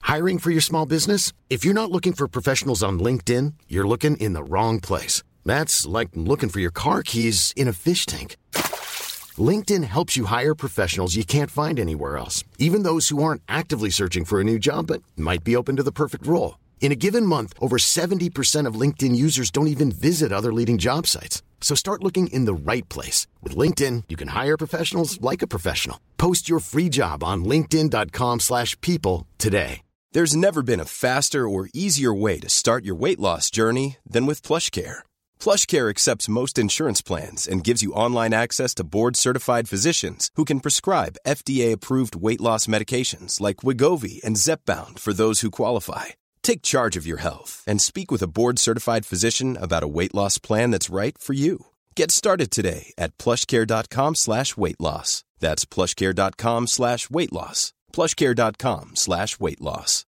Hiring for your small business? If you're not looking for professionals on LinkedIn, you're looking in the wrong place. That's like looking for your car keys in a fish tank. LinkedIn helps you hire professionals you can't find anywhere else, even those who aren't actively searching for a new job but might be open to the perfect role. In a given month, over 70% of LinkedIn users don't even visit other leading job sites. So start looking in the right place. With LinkedIn, you can hire professionals like a professional. Post your free job on linkedin.com/people today. There's never been a faster or easier way to start your weight loss journey than with PlushCare. PlushCare accepts most insurance plans and gives you online access to board-certified physicians who can prescribe FDA-approved weight loss medications like Wegovy and Zepbound for those who qualify. Take charge of your health and speak with a board-certified physician about a weight loss plan that's right for you. Get started today at plushcare.com/weight loss. That's plushcare.com/weight loss. plushcare.com/weight loss.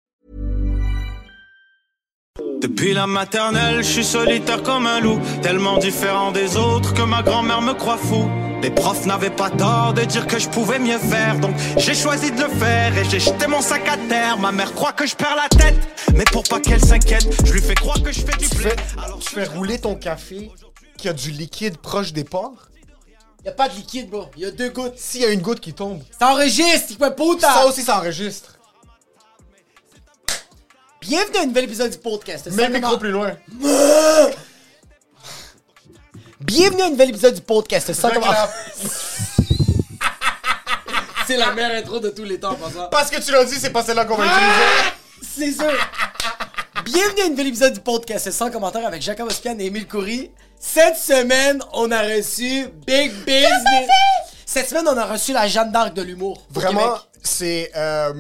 Depuis la maternelle, je suis solitaire comme un loup, tellement différent des autres que ma grand-mère me croit fou. Les profs n'avaient pas tort de dire que je pouvais mieux faire, donc j'ai choisi de le faire et j'ai jeté mon sac à terre. Ma mère croit que je perds la tête, mais pour pas qu'elle s'inquiète, je lui fais croire que je fais du blé. Tu fais rouler ton café qui a du liquide proche des pores? Y'a pas de liquide, bro. Y'a 2 gouttes. S'il y a une goutte qui tombe. Ça enregistre, quoi, puta! Ça aussi, ça enregistre. Bienvenue à un nouvel épisode du podcast. Mets le micro plus loin. Bienvenue à un nouvel épisode du podcast. Sans comment... C'est la meilleure intro de tous les temps, en passant. Parce que tu l'as dit, c'est pas celle-là qu'on va utiliser. C'est sûr. Bienvenue à un nouvel épisode du podcast Sans commentaire avec Jacob Ospian et Émile Coury. Cette semaine, on a reçu Big Business. Cette semaine, on a reçu la Jeanne d'Arc de l'humour. Vraiment, c'est...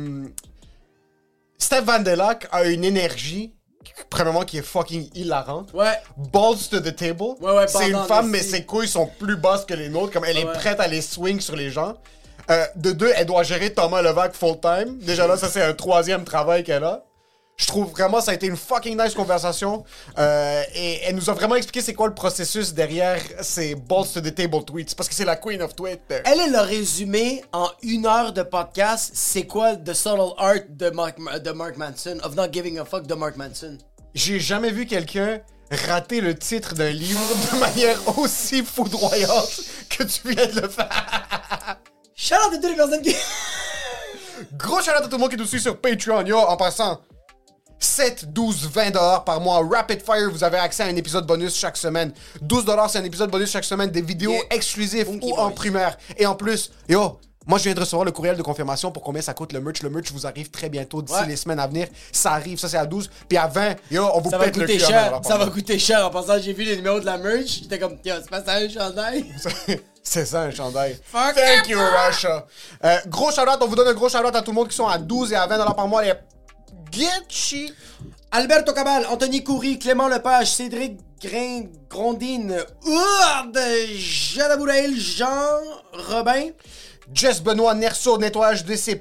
Steph Van Der Lack a une énergie, premièrement, qui est fucking hilarante. Ouais. Balls to the table. Ouais, c'est une femme, mais ses couilles sont plus basses que les nôtres. Comme elle est prête à les swing sur les gens. De deux, elle doit gérer Thomas Levac full-time. Déjà là, ça, c'est un 3e travail qu'elle a. Je trouve vraiment ça a été une fucking nice conversation. Et elle nous a vraiment expliqué c'est quoi le processus derrière ces balls to the table tweets. Parce que c'est la queen of Twitter. Elle le résumé en 1 heure de podcast. C'est quoi The Subtle Art de Mark Manson, of not giving a fuck de Mark Manson. J'ai jamais vu quelqu'un rater le titre d'un livre de manière aussi foudroyante que tu viens de le faire. Shout out à toutes les personnes qui... Gros shout out à tout le monde qui nous suit sur Patreon. Yo, en passant... 7, 12, 20 $ par mois. Rapid Fire, vous avez accès à un épisode bonus chaque semaine. 12 $, c'est un épisode bonus chaque semaine. Des vidéos exclusives ou en primaire. Et en plus, yo, moi je viens de recevoir le courriel de confirmation pour combien ça coûte le merch. Le merch vous arrive très bientôt d'ici les semaines à venir. Ça arrive, ça c'est à 12. Puis à 20, yo, on vous pète le cul. Ça va coûter cher. En passant, j'ai vu les numéros de la merch. J'étais comme, yo, c'est pas ça un chandail? C'est ça un chandail. Fuck Thank you, Russia. Gros shout-out, on vous donne un gros shout-out à tout le monde qui sont à 12 et à 20 $ par mois. Les Getchi. Alberto Cabal, Anthony Coury, Clément Lepage, Cédric Grondine, Ourde, Jada Bourail, Jean Robin, Jess Benoît, Nerso, Nettoyage DC+,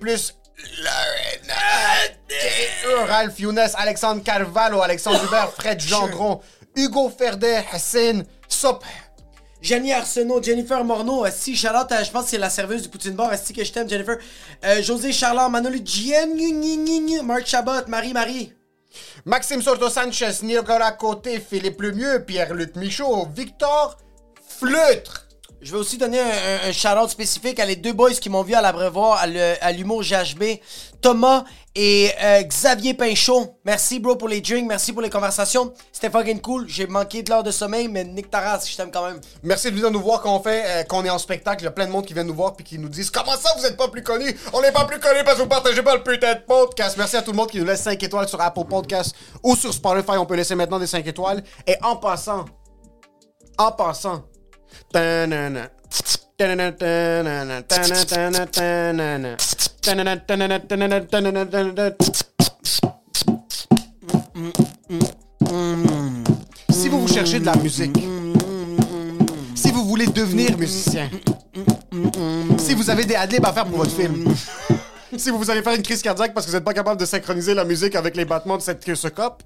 Ralph Younes, Alexandre Carvalho, Alexandre Hubert, Fred Gendron, Hugo Ferdet, Hassan, Sop, Jenny Arsenault, Jennifer Morneau, si Charlotte, je pense que c'est la serveuse du Poutine Bar, si que je t'aime Jennifer, José Charland, Manolo Gien, Marc Chabot, Marie, Maxime Soto Sanchez, Nicolas Côté, Philippe Lemieux, Pierre-Luc Michaud, Victor Fleutre. Je vais aussi donner un shout-out spécifique à les 2 boys qui m'ont vu à l'Abreuvoir, à l'humour GHB, Thomas et Xavier Pinchot. Merci bro pour les drinks, merci pour les conversations. C'était fucking cool. J'ai manqué de l'heure de sommeil, mais nique ta race, je t'aime quand même. Merci de venir nous voir quand on fait, qu'on est en spectacle. Il y a plein de monde qui vient nous voir puis qui nous disent comment ça vous êtes pas plus connus? On n'est pas plus connus parce que vous partagez pas le putain de podcast. Merci à tout le monde qui nous laisse 5 étoiles sur Apple Podcast ou sur Spotify. On peut laisser maintenant des 5 étoiles. Et en passant. Si vous cherchez de la musique, si vous voulez devenir musicien, si vous avez des adlibs à faire pour votre film, si vous allez faire une crise cardiaque parce que vous n'êtes pas capable de synchroniser la musique avec les battements de ce cop,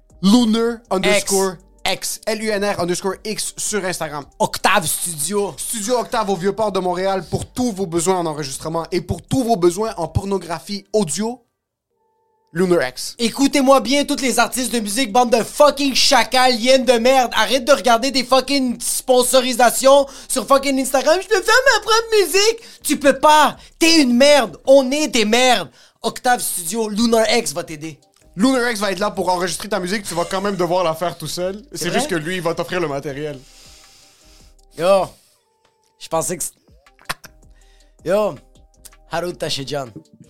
Lunar_X, LUNR_X sur Instagram. Octave Studio. Studio Octave au Vieux-Port de Montréal pour tous vos besoins en enregistrement et pour tous vos besoins en pornographie audio. Lunar X. Écoutez-moi bien, tous les artistes de musique, bande de fucking chacals, hyènes de merde. Arrête de regarder des fucking sponsorisations sur fucking Instagram. Je peux faire ma propre musique. Tu peux pas. T'es une merde. On est des merdes. Octave Studio, Lunar X va t'aider. Lunar X va être là pour enregistrer ta musique, tu vas quand même devoir la faire tout seul. C'est vrai? juste que lui, il va t'offrir le matériel. Yo, je pensais que... Yo, Haru Tashijan.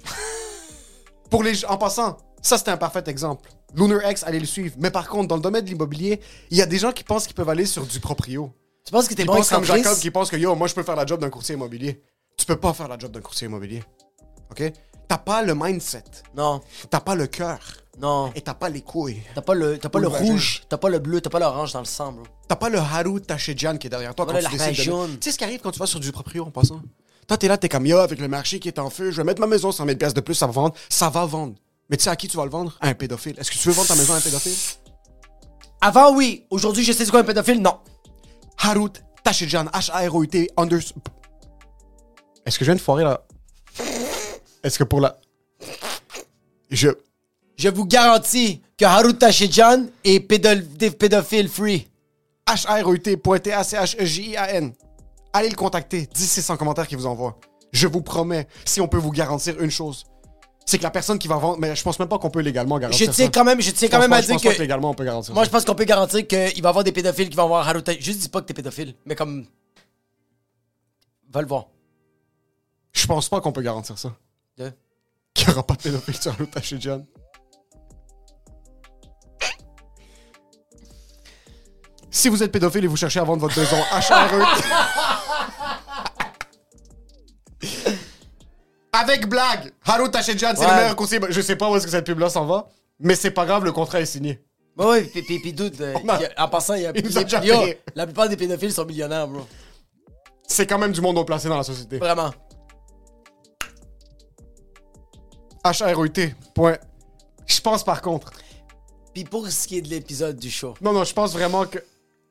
En passant, ça c'était un parfait exemple. Lunar X, allez le suivre. Mais par contre, dans le domaine de l'immobilier, il y a des gens qui pensent qu'ils peuvent aller sur du proprio. Tu penses que t'es Ils bon pensent comme excentrice? Jacob qui pense que yo, moi je peux faire la job d'un courtier immobilier. Tu peux pas faire la job d'un courtier immobilier. OK? T'as pas le mindset. Non, T'as pas le cœur. non. Et t'as pas les couilles. T'as pas le le rouge, t'as pas le bleu, t'as pas l'orange dans le sang, bro. T'as pas le Haru Tashijan qui est derrière toi quand Voilà, tu la décides de... jaune. Tu sais ce qui arrive quand tu vas sur du proprio en passant? Toi, t'es là, t'es comme yo, avec le marché qui est en feu, je vais mettre ma maison 100 000 piastres de plus, ça va vendre. Ça va vendre. Mais tu sais à qui tu vas le vendre? À un pédophile. Est-ce que tu veux vendre ta maison à un pédophile? Avant, oui. Aujourd'hui, je sais c'est quoi un pédophile? Non. Harut Tashijan, H-A-R-O-U-T, Est-ce que je viens de foirer là? Est-ce que pour la... Je vous garantis que Haru Tashijan est pédophile free. H-A-R-O-U-T, T-A-C-H-E-J-I-A-N. Allez le contacter. 10 commentaires qu'il vous envoie. Je vous promets, si on peut vous garantir une chose, c'est que la personne qui va vendre... Mais je pense même pas qu'on peut légalement garantir Je tiens ça. quand même à dire Je pense pas que que... légalement on peut garantir Moi, ça. je pense qu'on peut garantir qu'il va y avoir des pédophiles qui vont voir Haru Tashijan. Juste dis pas que t'es pédophile, mais comme... Va le voir. Je pense pas qu'on peut garantir ça. De? Qu'il n'y aura pas de pédophile sur Haru Tashijan. Si vous êtes pédophile et vous cherchez à vendre votre maison, H-A-R-E... Avec blague! Haru Tashijan, c'est Ouais. le meilleur conseiller. Je sais pas où est-ce que cette pub-là s'en va, mais c'est pas grave, le contrat est signé. Ouais, puis doute. En passant, il nous a déjà yo, payé. la plupart des pédophiles sont millionnaires, bro. C'est quand même du monde haut placé dans la société. Vraiment. H-A-R-E-T. Point. Je pense par contre... Puis pour ce qui est de l'épisode du show, Non, je pense vraiment que...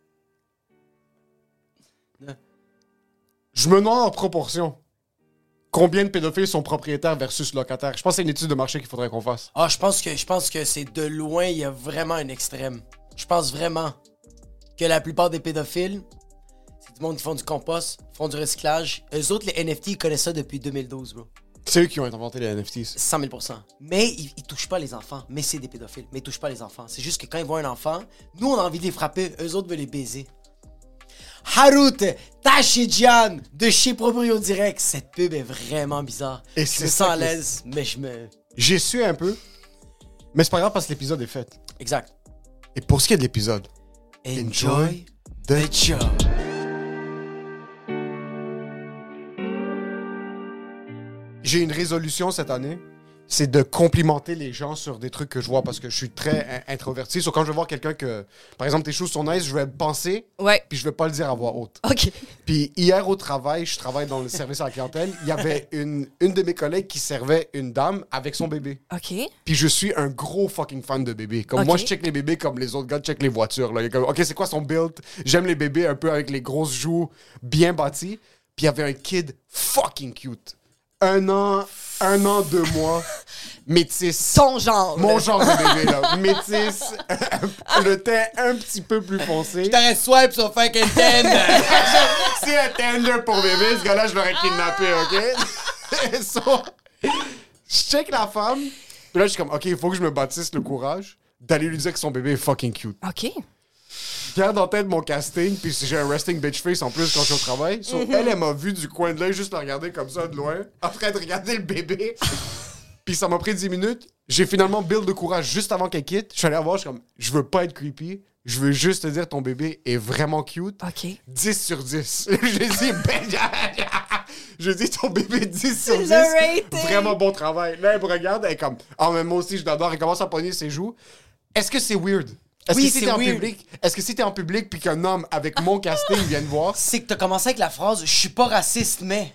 Je me demande en proportion combien de pédophiles sont propriétaires versus locataires. Je pense que c'est une étude de marché qu'il faudrait qu'on fasse. ah, je pense que c'est de loin, il y a vraiment un extrême. Je pense vraiment que la plupart des pédophiles, c'est du monde qui font du compost, font du recyclage. Eux autres, les NFT, ils connaissent ça depuis 2012, bro. C'est eux qui ont inventé les NFTs. 100 000 %. Mais ils touchent pas les enfants. Mais c'est des pédophiles. Mais ils touchent pas les enfants. C'est juste que quand ils voient un enfant, nous, on a envie de les frapper. Eux autres veulent les baiser. Harut Tashijan de chez Proprio Direct. Cette pub est vraiment bizarre. Et Je c'est me ça sens à qui- l'aise, mais je me... J'ai su un peu, mais c'est pas grave parce que l'épisode est fait. Exact. Et pour ce qui est de l'épisode, Enjoy the the show. j'ai une résolution cette année, c'est de complimenter les gens sur des trucs que je vois parce que je suis très introverti. Quand je vais voir quelqu'un que, par exemple, tes choses sont nice, je vais penser, Ouais. puis je vais pas le dire à voix haute. OK. Puis hier au travail, je travaille dans le service à la clientèle, il y avait une de mes collègues qui servait une dame avec son bébé. OK. Puis je suis un gros fucking fan de bébés. Comme Ok. moi, je check les bébés comme les autres gars check les voitures. Là. Il est comme, OK, c'est quoi son build? J'aime les bébés un peu avec les grosses joues bien bâties. Puis il y avait un kid fucking cute. 1 an, 2 mois, métis. Ton genre. Mon là. genre de bébé, là. Métis, le teint un petit peu plus foncé. T'arrêtes swipe sur fucking 10. C'est un Tinder pour bébé, ce gars-là, je l'aurais kidnappé, OK? So, je check la femme, puis là, je suis comme, OK, il faut que je me bâtisse le courage d'aller lui dire que son bébé est fucking cute. OK. Je garde en tête mon casting, puis j'ai un resting bitch face en plus quand je suis au travail. So, elle m'a vu du coin de l'œil, juste le regarder comme ça de loin, en train de regarder le bébé. Puis ça m'a pris 10 minutes. J'ai finalement build de courage juste avant qu'elle quitte. Je suis allé la voir, je suis comme, je veux pas être creepy. Je veux juste te dire, ton bébé est vraiment cute. OK. 10 sur 10. J'ai dit, je dis, ton bébé 10 sur 10. Le rating. Vraiment bon travail. Là, elle me regarde, elle est comme, ah, mais moi aussi, je l'adore. Elle commence à pogner ses joues. Est-ce que c'est weird? Est-ce Oui, que si c'est t'es en weird. public, est-ce que si t'es en public puis qu'un homme avec mon casting vient te voir, C'est que t'as commencé avec la phrase « Je suis pas raciste, mais...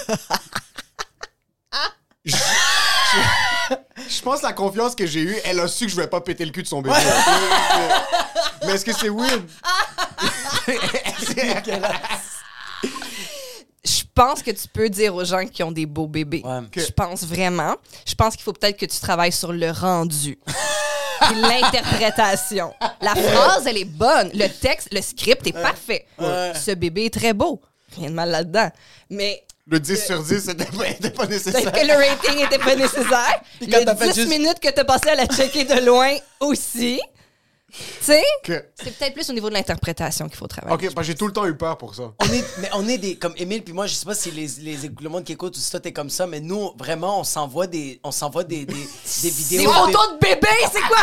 je pense que la confiance que j'ai eue, elle a su que je vais pas péter le cul de son bébé. Mais est-ce que c'est weird? pense que tu peux dire aux gens qui ont des beaux bébés. Ouais. Je pense vraiment. Je pense qu'il faut peut-être que tu travailles sur le rendu. Puis l'interprétation. La phrase, elle est bonne. Le texte, le script est parfait. Ouais. Ce bébé est très beau. Rien de mal là-dedans. Mais Le 10 sur 10, c'était pas nécessaire. peut-être que le rating était pas nécessaire. Puis quand Les t'as fait 10 juste- minutes que t'as passé à la checker de loin aussi. Tu sais, Que- c'est peut-être plus au niveau de l'interprétation qu'il faut travailler. Ok, parce que j'ai tout le temps eu peur pour ça. On est des comme Émile puis moi, je sais pas si le monde qui écoute ou si toi t'es comme ça, mais nous vraiment on s'envoie des vidéos. Des photos de bébé, c'est quoi?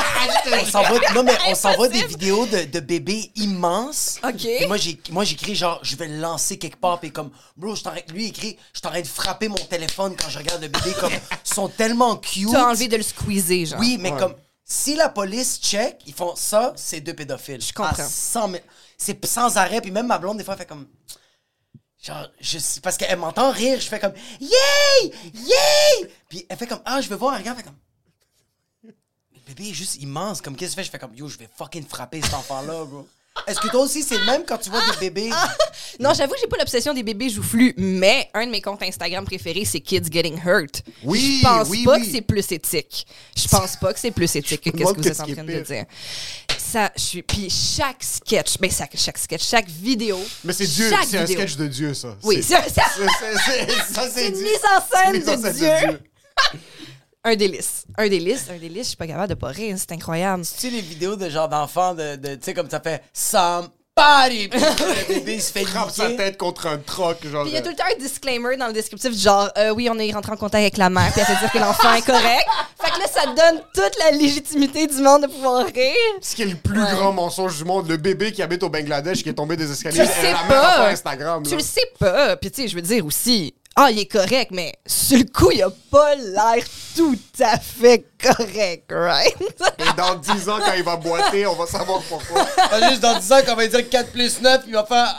On s'envoie des vidéos de bébés immenses. OK. Et moi j'écris genre je vais le lancer quelque part puis comme bro, lui écrit je suis en train de frapper mon téléphone quand je regarde le bébé comme ils sont tellement cute. T'as envie de le squeezer, genre. Oui, mais comme si la police check, ils font ça, c'est 2 pédophiles. Je comprends. C'est sans arrêt. Puis même ma blonde, des fois, elle fait comme... Genre, parce qu'elle m'entend rire, je fais comme... Yay! Yay! Puis elle fait comme... Ah, je veux voir. Elle regarde, elle fait comme... Le bébé est juste immense. Comme, qu'est-ce que tu fais? Je fais comme... Yo, je vais fucking frapper cet enfant-là, bro. Est-ce que toi aussi, c'est le même quand tu vois des bébés? Non, j'avoue que j'ai pas l'obsession des bébés joufflus, mais un de mes comptes Instagram préférés, c'est Kids Getting Hurt. Oui, Je pense oui, pas oui. que c'est plus éthique. Je pense pas que c'est plus éthique que me qu'est-ce que demande vous êtes qu'est-ce en qui est train de pire. dire. Ça, je suis... Puis chaque sketch, chaque vidéo... Mais c'est Dieu, chaque c'est un vidéo. sketch de Dieu, ça. Oui, c'est ça, ça, c'est une Dieu. mise en C'est scène une mise en de scène Dieu. Un délice. Un délice, je suis pas capable de pas rire, c'est incroyable. Tu sais, les vidéos de genre d'enfants, tu sais, comme ça fait... Somebody! Puis le bébé se fait Frappe sa niquer. tête contre un troc, genre. Puis il y a tout le temps un disclaimer dans le descriptif, genre, oui, on est rentré en contact avec la mère, puis elle fait dire que l'enfant est correct. Fait que là, ça donne toute la légitimité du monde de pouvoir rire. Ce qui est le plus Ouais. grand mensonge du monde, le bébé qui habite au Bangladesh qui est tombé des escaliers, Tu le elle sais a la même pas. affaire Instagram. Tu là. le sais pas. Puis tu sais, je veux dire aussi, il est correct, mais sur le coup, il a pas l'air tout à fait correct, right? Et dans 10 ans, quand il va boiter, on va savoir pourquoi. Pas juste dans 10 ans qu'on va dire 4 plus 9, il va faire...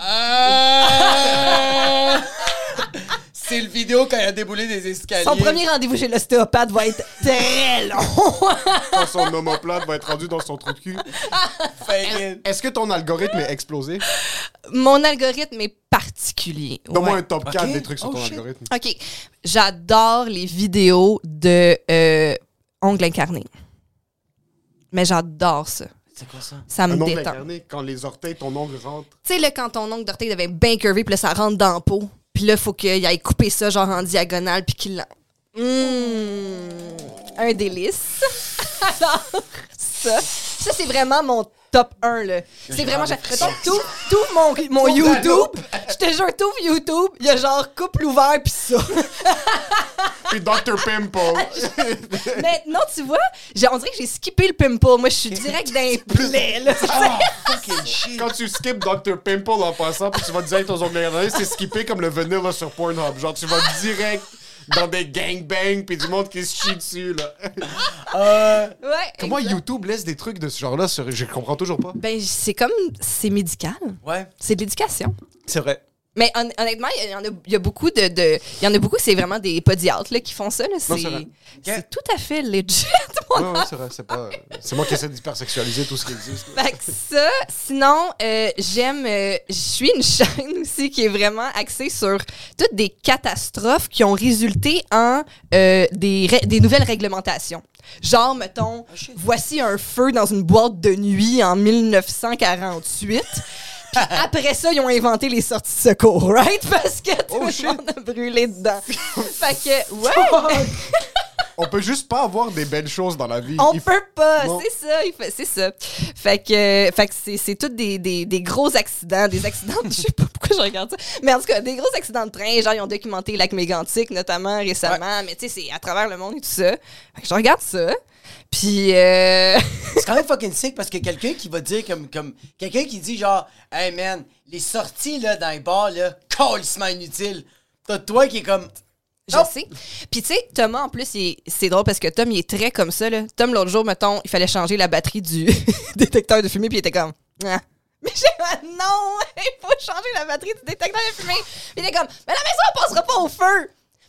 Ah! C'est le vidéo quand il a déboulé des escaliers. Son premier rendez-vous chez l'ostéopathe va être très long. Quand son omoplate va être rendu dans son trou de cul. Fucking- Est-ce que ton algorithme est explosé? Mon algorithme est particulier. Donne-moi Ouais. un top 4 Ok. des trucs sur Oh, ton shit. algorithme. OK. J'adore les vidéos de ongles incarnés. Mais j'adore ça. C'est quoi ça? Ça me Un ongle détend. incarné, quand les orteils, ton ongle rentre. Tu sais, là, quand ton ongle d'orteil devait bien curvé, puis là, ça rentre dans la peau. Puis là, il faut qu'il aille couper ça, genre en diagonale, puis qu'il... Un délice. Alors, ça c'est vraiment mon top 1, là. C'est vraiment... Mettons, tout mon YouTube. Je te jure, tout YouTube, il y a genre couple ouvert, puis ça. Puis Dr. Pimple. Mais non, tu vois, on dirait que j'ai skippé le pimple. Moi, je suis direct dans les plaies, là. Ah, fucking shit. Quand tu skips Dr. Pimple en passant, puis tu vas direct aux ongles incarnés, c'est skipper comme le vanilla sur Pornhub. Genre, tu vas direct dans des gangbangs, puis du monde qui se chie dessus, là. Ouais. Comment exact. YouTube laisse des trucs de ce genre-là sur... Je comprends toujours pas. Ben, c'est médical. Ouais. C'est de l'éducation. C'est vrai. Mais honnêtement, il y a beaucoup il y en a beaucoup, c'est vraiment des podiatres là, qui font ça. Là. c'est vrai. C'est tout à fait legit. Ouais, c'est vrai, c'est pas... C'est moi qui essaie d'hypersexualiser tout ce qui existe. là. Fait que ça, sinon, j'aime... je suis une chaîne aussi qui est vraiment axée sur toutes des catastrophes qui ont résulté en des nouvelles réglementations. Genre, mettons, voici un feu dans une boîte de nuit en 1948. Puis après ça, ils ont inventé les sorties de secours, right? Parce que tout le monde a brûlé dedans. Fait que, ouais! On peut juste pas avoir des belles choses dans la vie. On Il faut- peut pas, Non. c'est ça. Fait que c'est tous des gros accidents, des accidents, je sais pas pourquoi je regarde ça, mais en tout cas, des gros accidents de train, genre ils ont documenté le lac Mégantic notamment récemment, mais tu sais, c'est à travers le monde et tout ça. Fait que je regarde ça, puis C'est quand même fucking sick parce que quelqu'un qui va dire comme quelqu'un qui dit genre hey man, les sorties là dans les bars là, calissement inutile. T'as toi qui est comme je sais. Puis tu sais, Thomas, en plus, c'est drôle parce que Tom, il est très comme ça, là. Tom, l'autre jour, mettons, il fallait changer la batterie du détecteur de fumée, puis il était comme... Ah. Mais j'ai dit, non, il faut changer la batterie du détecteur de fumée. Puis il était comme, mais la maison, elle passera pas au feu.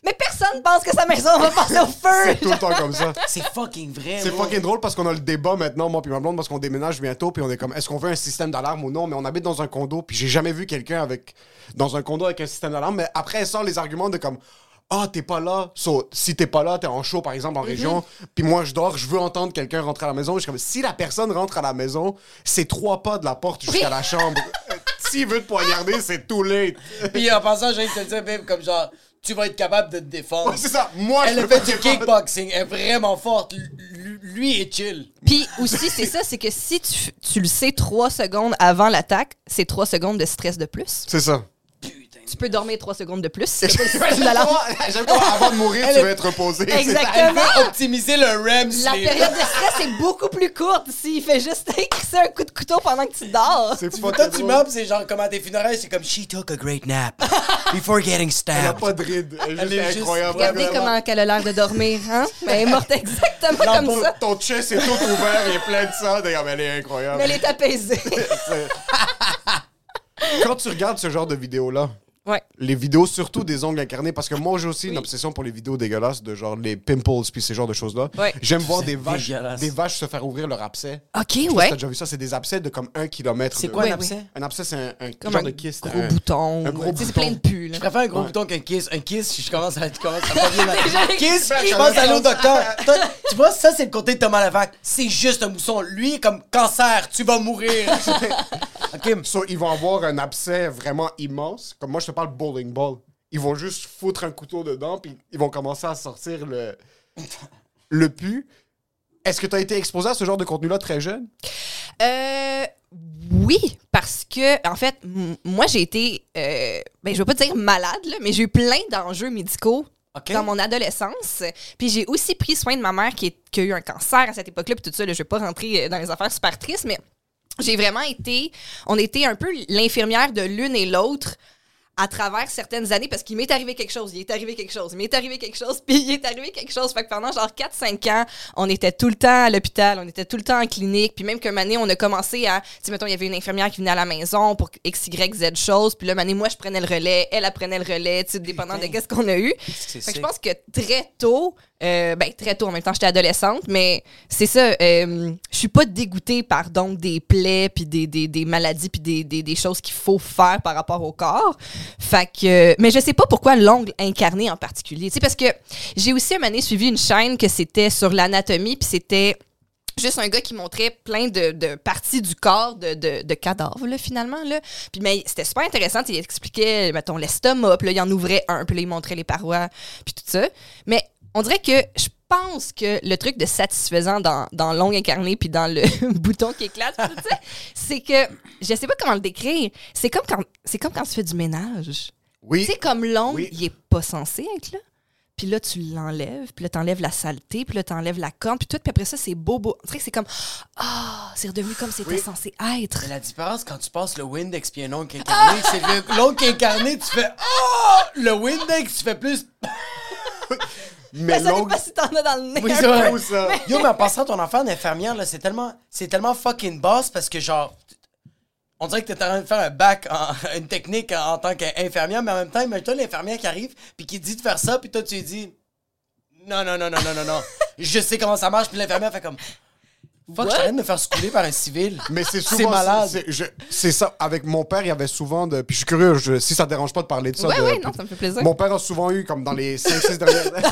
Mais personne pense que sa maison va passer au feu! C'est tout le temps comme ça. C'est fucking vrai, C'est bro. fucking drôle parce qu'on a le débat maintenant, moi puis ma blonde, parce qu'on déménage bientôt, puis on est comme, est-ce qu'on veut un système d'alarme ou non? Mais on habite dans un condo, puis j'ai jamais vu quelqu'un dans un condo avec un système d'alarme. Mais après, elle sort les arguments de comme, t'es pas là. So, si t'es pas là, t'es en show, par exemple, en région, puis moi, je dors, je veux entendre quelqu'un rentrer à la maison. Je suis comme, si la personne rentre à la maison, c'est 3 pas de la porte jusqu'à la chambre. S'il veut te poignarder, c'est too late. Puis en passant, j'ai envie de te dire, babe, comme genre, tu vas être capable de te défendre. Ouais, c'est ça. Moi, Elle je a peux fait pas du défendre. kickboxing, elle est vraiment forte. Lui est chill. Puis aussi, c'est ça, c'est que si tu le sais 3 secondes avant l'attaque, c'est 3 secondes de stress de plus. C'est ça. Tu peux dormir 3 secondes de plus. J'aime comment, avant de mourir, tu veux être reposé. Exactement. Optimiser le REM La sleep. période de stress est beaucoup plus courte s'il fait juste crisser un coup de couteau pendant que tu dors. C'est Toi, fucking tu drôle. meurs, pis c'est genre comme à tes funérailles, c'est comme she took a great nap before getting Elle a stabbed. pas de ride. Elle est est juste juste- incroyable. Regardez Vraiment. comment elle a l'air de dormir, hein? Elle est morte exactement comme Ton, ça. ton chest est tout ouvert, il est plein de sang. D'ailleurs, elle est incroyable. Mais elle est apaisée. Quand tu regardes ce genre de vidéos-là, Ouais. les vidéos surtout des ongles incarnés, parce que moi j'ai aussi une obsession pour les vidéos dégueulasses de genre les pimples puis ces genres de choses-là. Ouais. J'aime voir C'est des vaches dégueulasse. se faire ouvrir leur abcès. OK, Je sais pas si ouais. t'as déjà vu ça, c'est des abcès de comme 1 kilomètre. C'est quoi Oui, un abcès? Un abcès, c'est un Comme genre un de kyste. gros bouton. un gros Tu sais, c'est bouton. plein de pus, là. Je préfère un gros Ouais. bouton qu'un kiss. Un kiss, je commence à pas bien. Déjà, Kiss, Ben, je ça pense veut aller au dire- docteur. Toi, tu vois, ça, c'est le côté de Thomas Levac. C'est juste un mousson. Lui, comme cancer, tu vas mourir. OK. So, ils vont avoir un abcès vraiment immense. Comme moi, je te parle bowling ball. Ils vont juste foutre un couteau dedans, puis ils vont commencer à sortir le pu. Est-ce que tu as été exposé à ce genre de contenu-là très jeune? Oui, parce que, en fait, moi, j'ai été, je vais pas dire malade, là, mais j'ai eu plein d'enjeux médicaux OK. dans mon adolescence. Puis j'ai aussi pris soin de ma mère qui a eu un cancer à cette époque-là, puis tout ça, là, je vais pas rentrer dans les affaires super tristes, mais j'ai vraiment été, on était un peu l'infirmière de l'une et l'autre à travers certaines années, parce qu'il m'est arrivé quelque chose, il est arrivé quelque chose, il m'est arrivé quelque chose, puis il est arrivé quelque chose. Fait que pendant genre 4-5 ans, on était tout le temps à l'hôpital, on était tout le temps en clinique, puis même qu'une année, on a commencé à, tu sais, mettons, il y avait une infirmière qui venait à la maison pour X, Y, Z choses, puis là, une année, moi, je prenais le relais, elle prenait le relais, tu sais, dépendant de qu'est-ce qu'on a eu. C'est Fait que je sick. pense que très tôt, très tôt, en même temps, j'étais adolescente, mais c'est ça, je suis pas dégoûtée par donc des plaies, puis des maladies, puis des choses qu'il faut faire par rapport au corps. Fait que, mais je sais pas pourquoi l'ongle incarné en particulier. Tu sais, parce que j'ai aussi une année suivi une chaîne que c'était sur l'anatomie, puis c'était juste un gars qui montrait plein de parties du corps de cadavres, là, finalement. Là. Puis mais c'était super intéressant. Il expliquait, mettons, l'estomac, puis là, il en ouvrait un, puis là, il montrait les parois, puis tout ça. Mais on dirait que je pense que le truc de satisfaisant dans l'ongle incarné puis dans le bouton qui éclate, tout ça, c'est que je sais pas comment le décrire. C'est comme quand tu fais du ménage. Oui. Tu sais, comme l'ongle, Oui. il est pas censé être là. Puis là, tu l'enlèves, puis là, t'enlèves la saleté, puis là, t'enlèves la corne, puis tout, puis après ça, c'est beau. On dirait que c'est comme, c'est redevenu comme c'était Oui. censé être. Mais la différence quand tu passes le Windex puis un ongle incarné, c'est que l'ongle incarné, tu fais le Windex, tu fais plus. Mais Mais ça dépend l'ongle... si t'en as dans le nez. Oui, un c'est vrai. Où ça? Yo, mais en passant ton enfant d'infirmière, là, c'est tellement fucking boss parce que genre. On dirait que t'es en train de faire un bac une technique en tant qu'infirmière, mais en même temps, imagine-toi l'infirmière qui arrive puis qui dit de faire ça, puis toi tu lui dis non. Je sais comment ça marche, puis l'infirmière fait comme fuck, je suis en train de me faire secouler par un civil. Mais c'est C'est souvent... malade. C'est ça. Avec mon père, il y avait souvent de... Puis je suis curieux, si ça te dérange pas de parler de ça. Ouais, non, ça me fait plaisir. Mon père a souvent eu, comme dans les 5-6 dernières années...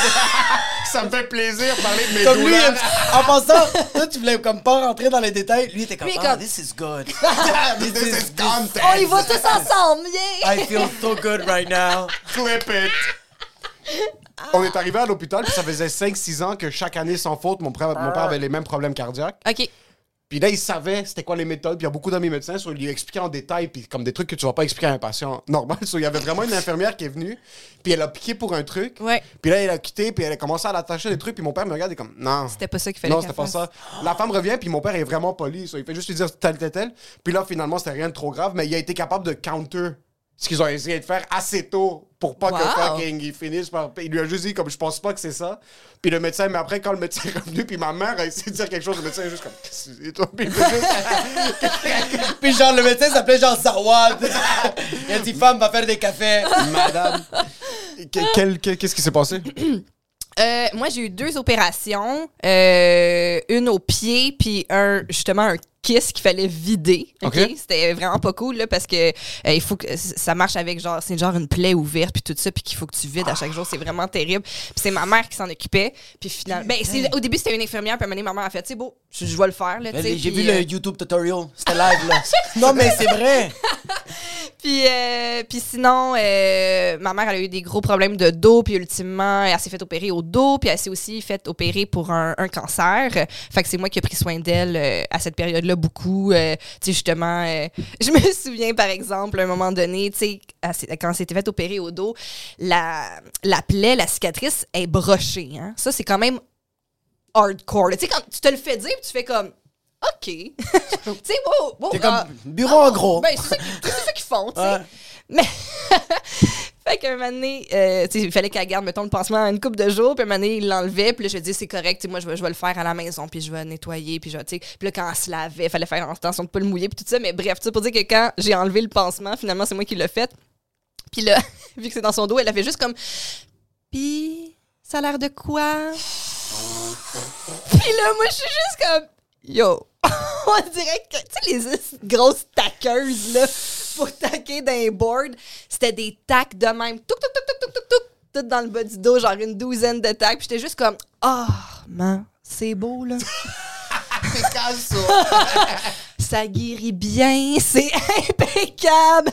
Ça me fait plaisir de parler de mes Comme lui, douleurs. en passant, toi tu voulais comme pas rentrer dans les détails, lui il était comme Lui, ah, comme- this is good. This is content. On y va tous ensemble, viens! I feel so good right now. Clip it. On est arrivé à l'hôpital, puis ça faisait 5-6 ans que chaque année, sans faute, mon père avait les mêmes problèmes cardiaques. OK. Puis là, il savait c'était quoi les méthodes. Puis il y a beaucoup d'amis médecins, so, il lui expliquait en détail, puis comme des trucs que tu vas pas expliquer à un patient normal. So, il y avait vraiment une infirmière qui est venue, puis elle a piqué pour un truc. Ouais. Puis là, elle a quitté, puis elle a commencé à l'attacher des trucs, puis mon père me regarde et comme, non. C'était pas ça qu'il fallait Non, qu'elle c'était pas fasse. ça. La femme revient, puis mon père est vraiment poli. So, il fait juste lui dire tel. Puis là, finalement, c'était rien de trop grave, mais il a été capable de counter ce qu'ils ont essayé de faire assez tôt pour pas que Wow. fucking il finisse par. Il lui a juste dit, comme, je pense pas que c'est ça. Puis le médecin, mais après, quand le médecin est revenu, puis ma mère a essayé de dire quelque chose, le médecin est juste comme, qu'est-ce que c'est, toi? Puis il fait juste. Puis genre le médecin s'appelait genre Zawad. Il a dit femme va faire des cafés. Madame. Qu'est-ce qui s'est passé? Moi, j'ai eu 2 opérations. Une au pied, puis justement un kiss qu'il fallait vider. Okay? C'était vraiment pas cool, là, parce que il faut que ça marche avec c'est genre une plaie ouverte, puis tout ça, puis qu'il faut que tu vides à chaque jour. C'est vraiment terrible. Puis c'est ma mère qui s'en occupait. Puis finalement, au début, c'était une infirmière, puis à un moment donné, ma mère a fait, tu sais, bon, je vais le faire. Là, j'ai vu le YouTube tutorial. C'était live, là. Non, mais c'est vrai. Puis sinon, ma mère, elle a eu des gros problèmes de dos, puis ultimement, elle s'est fait opérer au dos, puis elle s'est aussi fait opérer pour un cancer. Fait que c'est moi qui ai pris soin d'elle à cette période-là beaucoup. Tu sais, justement, je me souviens, par exemple, à un moment donné, tu sais, quand elle s'était fait opérer au dos, la plaie, la cicatrice est brochée. Hein? Ça, c'est quand même hardcore. Tu sais, quand tu te le fais dire, tu fais comme... OK. Tu sais, wow, t'es comme bureau en gros. Ben, c'est ça qu'ils font, tu sais. Mais, fait qu'un moment donné, il fallait qu'elle garde, mettons, le pansement une couple de jours, puis un moment donné, il l'enlevait, puis là, je dis, c'est correct, moi, je vais le faire à la maison, puis je vais nettoyer, puis tu sais. Puis là, quand elle se lavait, il fallait faire attention de pas le mouiller, puis tout ça. Mais bref, tu sais, pour dire que quand j'ai enlevé le pansement, finalement, c'est moi qui l'ai fait. Puis là, vu que c'est dans son dos, elle a fait juste comme, puis, ça a l'air de quoi? Puis là, moi, je suis juste comme, yo, on dirait que, tu sais, les grosses taqueuses, là, pour taquer d'un board, c'était des tacs de même, tout dans le bas du dos, genre une douzaine de tacs. Puis j'étais juste comme, man, c'est beau, là. C'est calme, ça. Ça guérit bien, c'est impeccable.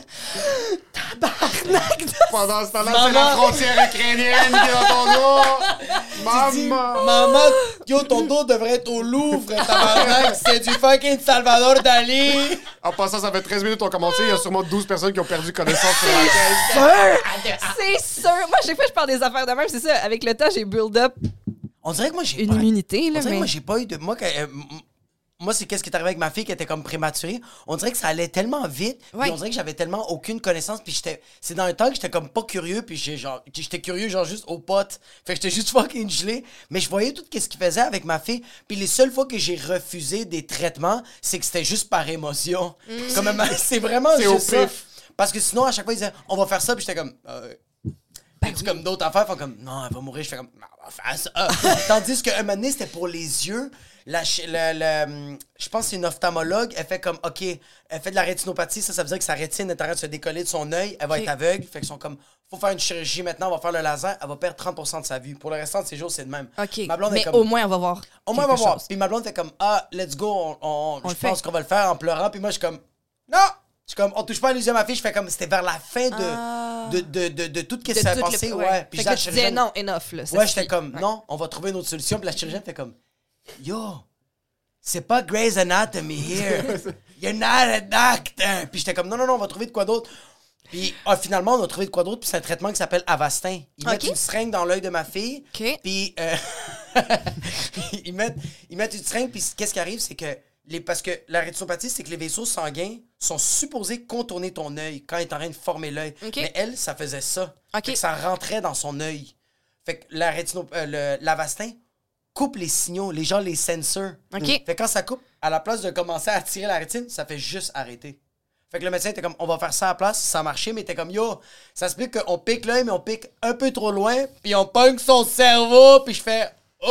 Tabarnak de... Pendant ce temps-là, c'est la frontière ukrainienne qui est dans ton dos. Maman, yo, ton dos devrait être au Louvre, tabarnak. C'est du fucking Salvador Dali. En passant, ça fait 13 minutes qu'on a commencé. Il y a sûrement 12 personnes qui ont perdu connaissance sur la caisse. C'est sûr. Moi, chaque fois, je parle des affaires de même. C'est ça. Avec le temps, j'ai build up on dirait que moi, j'ai une immunité. Là, on dirait que moi, j'ai pas eu de... Moi, c'est qu'est-ce qui est arrivé avec ma fille qui était comme prématurée. On dirait que ça allait tellement vite. Puis on dirait que j'avais tellement aucune connaissance. Puis c'est dans un temps que j'étais comme pas curieux. Puis j'étais curieux, genre juste aux potes. Fait que j'étais juste fucking gelé. Mais je voyais tout ce qu'il faisait avec ma fille. Puis les seules fois que j'ai refusé des traitements, c'est que c'était juste par émotion. Comme, c'est vraiment juste ça. Parce que sinon, à chaque fois, ils disaient, on va faire ça. Puis j'étais comme... Puis comme d'autres affaires, font comme, non, elle va mourir. Je fais comme, non, on va faire ça. Tandis qu'un moment donné, c'était pour les yeux. Je pense que c'est une ophtalmologue. Elle fait comme, OK, elle fait de la rétinopathie. Ça veut dire que sa rétine est en train de se décoller de son œil. Elle va être aveugle. Fait qu'ils sont comme, faut faire une chirurgie maintenant, on va faire le laser. Elle va perdre 30% de sa vue. Pour le restant de ses jours, c'est le même. OK, ma blonde mais est comme, au moins, on va voir. Au moins, on va voir. Puis ma blonde fait comme, let's go, je pense qu'on va le faire en pleurant. Puis moi, je suis comme, non! Je suis comme, on touche pas à l'illusion à ma fille. Je fais comme, c'était vers la fin de tout ce qui s'est passé. Ouais. Puis fait que tu disais non, enough. Là, ouais, j'étais comme, non, on va trouver une autre solution. Puis la chirurgienne fait comme, yo, c'est pas Grey's Anatomy here. You're not a doctor. Puis j'étais comme, non, on va trouver de quoi d'autre. Puis finalement, on a trouvé de quoi d'autre. Puis c'est un traitement qui s'appelle Avastin. Ils mettent une seringue dans l'œil de ma fille. Puis ils mettent une seringue. Puis qu'est-ce qui arrive, c'est que parce que la rétinopathie, c'est que les vaisseaux sanguins sont supposés contourner ton œil quand il est en train de former l'œil. Mais elle, ça faisait ça. Fait que ça rentrait dans son œil. Fait que l'Avastin coupe les signaux, les sensors. Fait que quand ça coupe, à la place de commencer à tirer la rétine, ça fait juste arrêter. Fait que le médecin était comme, on va faire ça à la place, ça a marché, mais il était comme, yo, ça se peut qu'on pique l'œil, mais on pique un peu trop loin, puis on pogne son cerveau, puis je fais,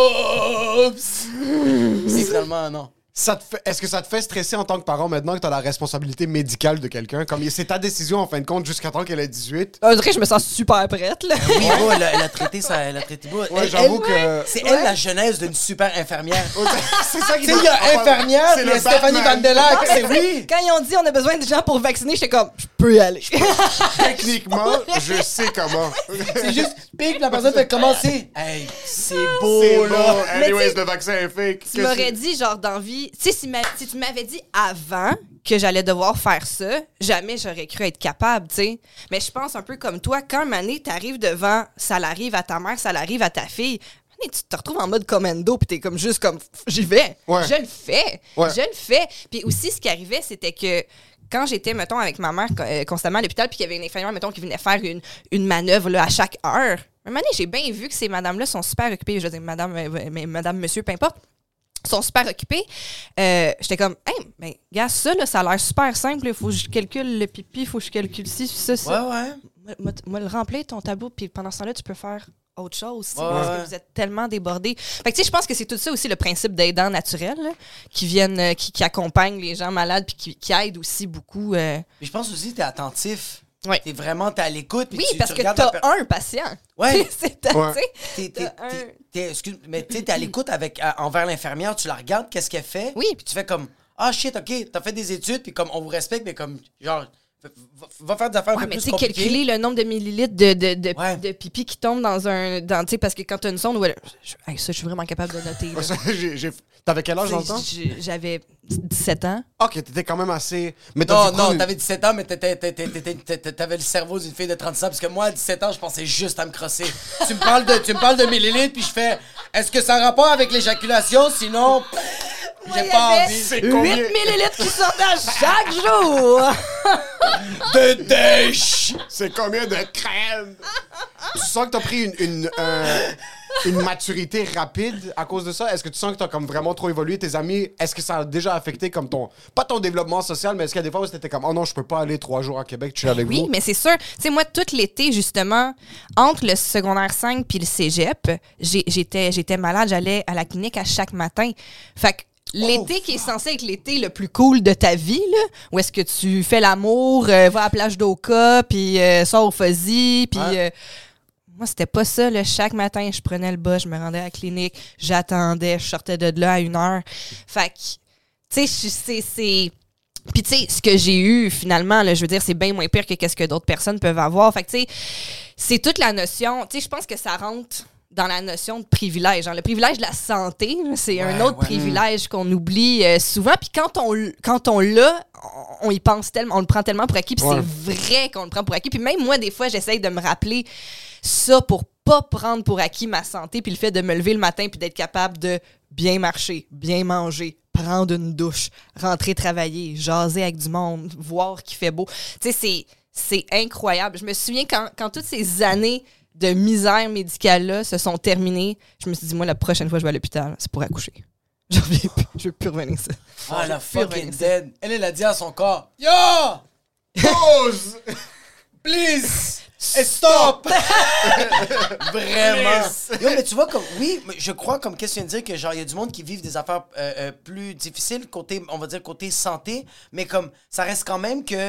oups! Et finalement, non. Est-ce que ça te fait stresser en tant que parent maintenant que tu as la responsabilité médicale de quelqu'un? Comme c'est ta décision en fin de compte jusqu'à temps qu'elle ait 18? On dirait que je me sens super prête, là. Oui, elle a traité ça. Elle a traité beau. Ouais, j'avoue que. C'est elle la genèse d'une super infirmière. C'est ça qui Tu sais, il y a infirmière, il y a Stéphanie Vandelac. C'est oui. Quand ils ont dit on a besoin de gens pour vacciner, j'étais comme, je peux y aller. Techniquement, je sais comment. C'est juste, pique, la personne fait commencer. Hey, c'est beau, c'est là. Beau. Anyways, le vaccin est fake. Tu m'aurais dit, genre, d'envie. Tu sais, si tu m'avais dit avant que j'allais devoir faire ça, jamais j'aurais cru être capable, tu sais. Mais je pense un peu comme toi, quand une année, t'arrives devant, ça l'arrive à ta mère, ça l'arrive à ta fille, tu te retrouves en mode commando, puis t'es comme juste comme, j'y vais. Ouais. Je le fais. Ouais. Je le fais. Puis aussi, ce qui arrivait, c'était que quand j'étais, mettons, avec ma mère constamment à l'hôpital, puis qu'il y avait une infirmière, mettons, qui venait faire une manœuvre là, à chaque heure, un moment donné, j'ai bien vu que ces madames-là sont super occupées. Je veux dire, madame, monsieur, peu importe. Sont super occupés. J'étais comme, hey, mais gars, ça a l'air super simple. Il faut que je calcule le pipi, il faut que je calcule ci, ça. Ouais. moi, le remplir ton tableau, puis pendant ce temps-là, tu peux faire autre chose aussi, Ouais, parce ouais. que vous êtes tellement débordés. Fait que tu sais, je pense que c'est tout ça aussi le principe d'aidants naturels, là, qui viennent, qui accompagnent les gens malades, puis qui aident aussi beaucoup. Mais je pense aussi que t'es attentif. Ouais. T'es à l'écoute. puis Oui, tu parce que regardes t'as la un patient. Ouais. Ouais. Mais t'es à l'écoute envers l'infirmière, tu la regardes, qu'est-ce qu'elle fait. Oui. Puis tu fais comme, ah shit, ok, t'as fait des études, puis comme on vous respecte, mais comme, genre, va faire des affaires un Ouais, peu mais plus tu sais, compliquées. calculer le nombre de millilitres Ouais. de pipi qui tombe dans un. Tu sais, parce que quand t'as une sonde, ouais, hey, ça, je suis vraiment capable de noter. là. Ouais, ça, T'avais quel âge dans le temps? J'avais 17 ans. Ok, t'étais quand même assez. Mais t'as dû Non, prendre- t'avais 17 ans, mais t'avais le cerveau d'une fille de 30 ans, parce que moi, à 17 ans, je pensais juste à me crosser. tu me parles de millilitres, puis je fais, est-ce que ça a rapport avec l'éjaculation? Sinon, j'ai Il y pas avait envie. C'est 8 combien? millilitres qui sortaient à chaque jour! De dèche! C'est combien de crème? Tu sens que t'as pris une maturité rapide à cause de ça? Est-ce que tu sens que t'as comme vraiment trop évolué? Tes amis, est-ce que ça a déjà affecté comme pas ton développement social, mais est-ce qu'il y a des fois où t'étais comme, oh non, je peux pas aller 3 jours à Québec, tu es avec Oui, vous? mais c'est sûr. Tu sais, moi, tout l'été, justement, entre le secondaire 5 puis le cégep, j'étais malade. J'allais à la clinique à chaque matin. Fait que l'été qui est censé être l'été le plus cool de ta vie, là, où est-ce que tu fais l'amour, va à la plage d'Oka, puis sors au fuzzy, puis... Ouais. Moi, c'était pas ça. Là. Chaque matin, je prenais le bus, je me rendais à la clinique, j'attendais, je sortais de là à 1h. Fait que, tu sais, c'est... Puis, tu sais, ce que j'ai eu, finalement, là, je veux dire, c'est bien moins pire que qu'est-ce que d'autres personnes peuvent avoir. Fait que, tu sais, c'est toute la notion... Tu sais, je pense que ça rentre dans la notion de privilège. Hein. Le privilège de la santé, là, c'est un autre privilège qu'on oublie souvent. Puis quand on l'a, on y pense tellement, on le prend tellement pour acquis. Puis c'est vrai qu'on le prend pour acquis. Puis même moi, des fois, j'essaye de me rappeler ça pour pas prendre pour acquis ma santé. Puis le fait de me lever le matin puis d'être capable de bien marcher, bien manger, prendre une douche, rentrer travailler, jaser avec du monde, voir qu'il fait beau. Tu sais, c'est incroyable. Je me souviens quand toutes ces années de misère médicale-là se sont terminées, je me suis dit, moi, la prochaine fois que je vais à l'hôpital, c'est pour accoucher. J'en reviens plus. Je veux plus revenir ça. Ah, la Je veux plus fucking revenir ça. dead. Elle a dit à son corps, yo! Pause! Please! Stop! Vraiment. Yo, mais tu vois, comme, oui, je crois, comme qu'est-ce que tu viens de dire, que genre, il y a du monde qui vivent des affaires plus difficiles, côté, on va dire, côté santé, mais comme, ça reste quand même que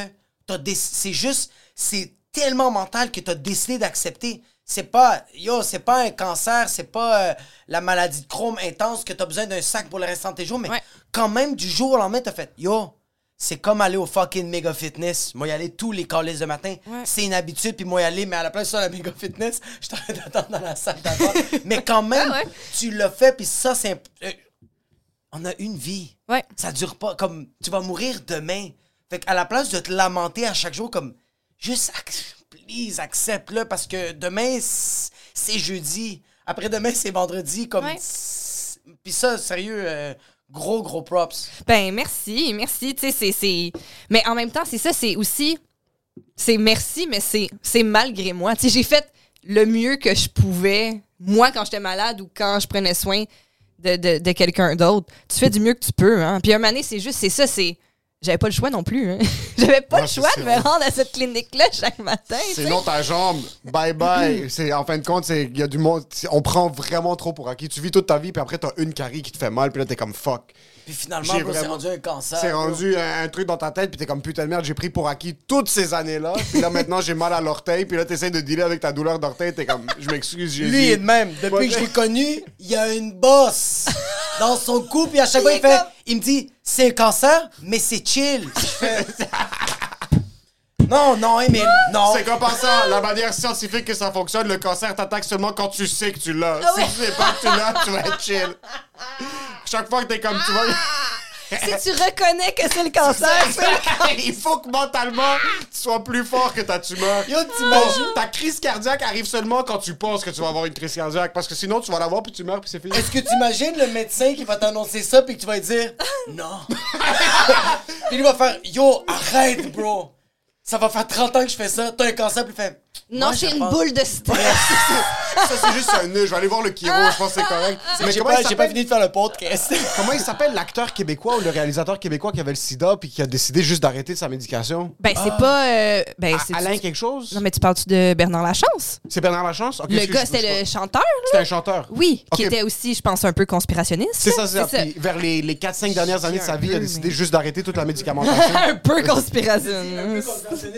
c'est tellement mental que t'as décidé d'accepter. C'est pas un cancer, c'est pas la maladie de Crohn intense que t'as besoin d'un sac pour le restant de tes jours, mais quand même, du jour au lendemain, t'as fait, c'est comme aller au fucking Mega Fitness. Moi, y aller tous les calices de matin. Ouais. C'est une habitude, puis moi, y aller, mais à la place de ça, la Mega Fitness, je t'arrête d'attendre dans la salle d'attente. Mais quand même, tu l'as fait, puis ça, c'est... on a une vie. Ouais. Ça dure pas, comme, tu vas mourir demain. Fait qu'à la place de te lamenter à chaque jour, comme, juste, please, accepte-le, parce que demain, c'est jeudi. Après-demain, c'est vendredi, comme... Ouais. Puis ça, sérieux... Gros props. Ben, merci, tu sais, c'est... Mais en même temps, c'est ça, c'est aussi... C'est merci, mais c'est malgré moi. Tu sais, j'ai fait le mieux que je pouvais, moi, quand j'étais malade ou quand je prenais soin de quelqu'un d'autre. Tu fais du mieux que tu peux, hein. Puis un moment donné, c'est ça, j'avais pas le choix non plus, hein. J'avais pas le c'est choix de me vrai. rendre à cette clinique-là chaque matin, tu sais. Sinon, ta jambe, bye-bye. En fin de compte, il y a du monde... On prend vraiment trop pour acquis. Tu vis toute ta vie, puis après, t'as une carie qui te fait mal, puis là, t'es comme fuck. Puis finalement, J'ai bro, c'est vraiment- rendu un cancer. C'est bro. rendu un truc dans ta tête, puis t'es comme putain de merde, j'ai pris pour acquis toutes ces années-là, puis là maintenant j'ai mal à l'orteil, puis là t'essaies de dealer avec ta douleur d'orteil, t'es comme je m'excuse, Jésus. Lui est de même. Depuis que je l'ai connu, il y a une bosse dans son cou, puis à chaque fois, Il est comme- il me dit, c'est un cancer, mais c'est chill. Je fais... Non, mais non. C'est comme par ça, la manière scientifique que ça fonctionne, le cancer t'attaque seulement quand tu sais que tu l'as. Ah ouais. Si tu sais pas que tu l'as, tu vas être chill. Chaque fois que t'es comme tu vas... Si tu reconnais que c'est le cancer, Il faut que mentalement, tu sois plus fort que ta tumeur. Yo, t'imagines? Ta crise cardiaque arrive seulement quand tu penses que tu vas avoir une crise cardiaque. Parce que sinon, tu vas l'avoir, puis tu meurs, puis c'est fini. Est-ce que tu imagines le médecin qui va t'annoncer ça, puis que tu vas lui dire, non. Puis lui va faire, yo, arrête, bro. Ça va faire 30 ans que je fais ça. T'as un cancer, puis il fait... non, Moi, j'ai je une pense- boule de stress. Ça, c'est juste un nœud. Je vais aller voir le Kiro, je pense que c'est correct. Mais J'ai pas fini de faire le podcast. Comment il s'appelle l'acteur québécois ou le réalisateur québécois qui avait le sida puis qui a décidé juste d'arrêter sa médication? Ben, c'est pas... c'est Alain quelque chose? Non, mais tu parles-tu de Bernard Lachance? C'est Bernard Lachance? Okay, Le gars, c'était le chanteur, là? C'était un chanteur? Oui, qui Ok. était aussi, je pense, un peu conspirationniste. C'est là. ça. Puis vers les 4-5 dernières années de sa vie, il a décidé juste d'arrêter toute la médicamentation. Un peu conspirationniste.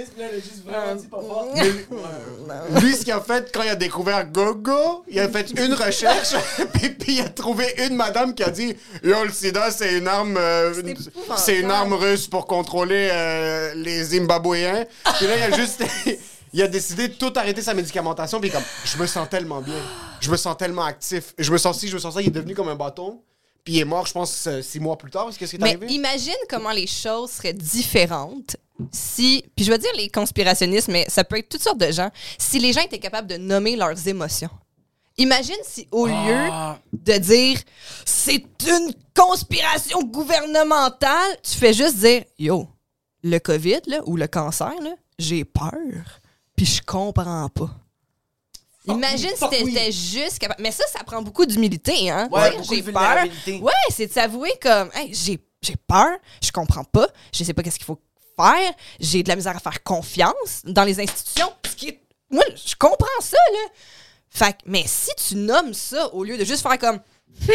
Lui, ce qu'il a fait quand il a découvert Gogo, il a fait une recherche, puis il a trouvé une madame qui a dit « Yo, le sida, c'est une arme c'est une arme russe pour contrôler les Zimbabwéens. » Puis là, il a juste... Il a décidé de tout arrêter sa médicamentation, puis comme « Je me sens tellement bien. Je me sens tellement actif. Je me sens ci, je me sens ça. » Il est devenu comme un bâton. Puis il est mort, je pense, 6 mois plus tard. Qu'est-ce qui est Mais arrivé? imagine comment les choses seraient différentes si... Puis je vais dire les conspirationnistes, mais ça peut être toutes sortes de gens. Si les gens étaient capables de nommer leurs émotions. Imagine si, au lieu de dire « C'est une conspiration gouvernementale », tu fais juste dire « Yo, le COVID, là, ou le cancer, là, j'ai peur, puis je comprends pas. » Imagine si t'étais juste capable. Mais ça prend beaucoup d'humilité, hein? Ouais, Dire, beaucoup j'ai de peur. vulnérabilité. Ouais, c'est de s'avouer comme, hey, j'ai peur, je comprends pas, je sais pas qu'est-ce qu'il faut faire, j'ai de la misère à faire confiance dans les institutions. Ce qui est... Moi, je comprends ça, là. Fait que, mais si tu nommes ça au lieu de juste faire comme,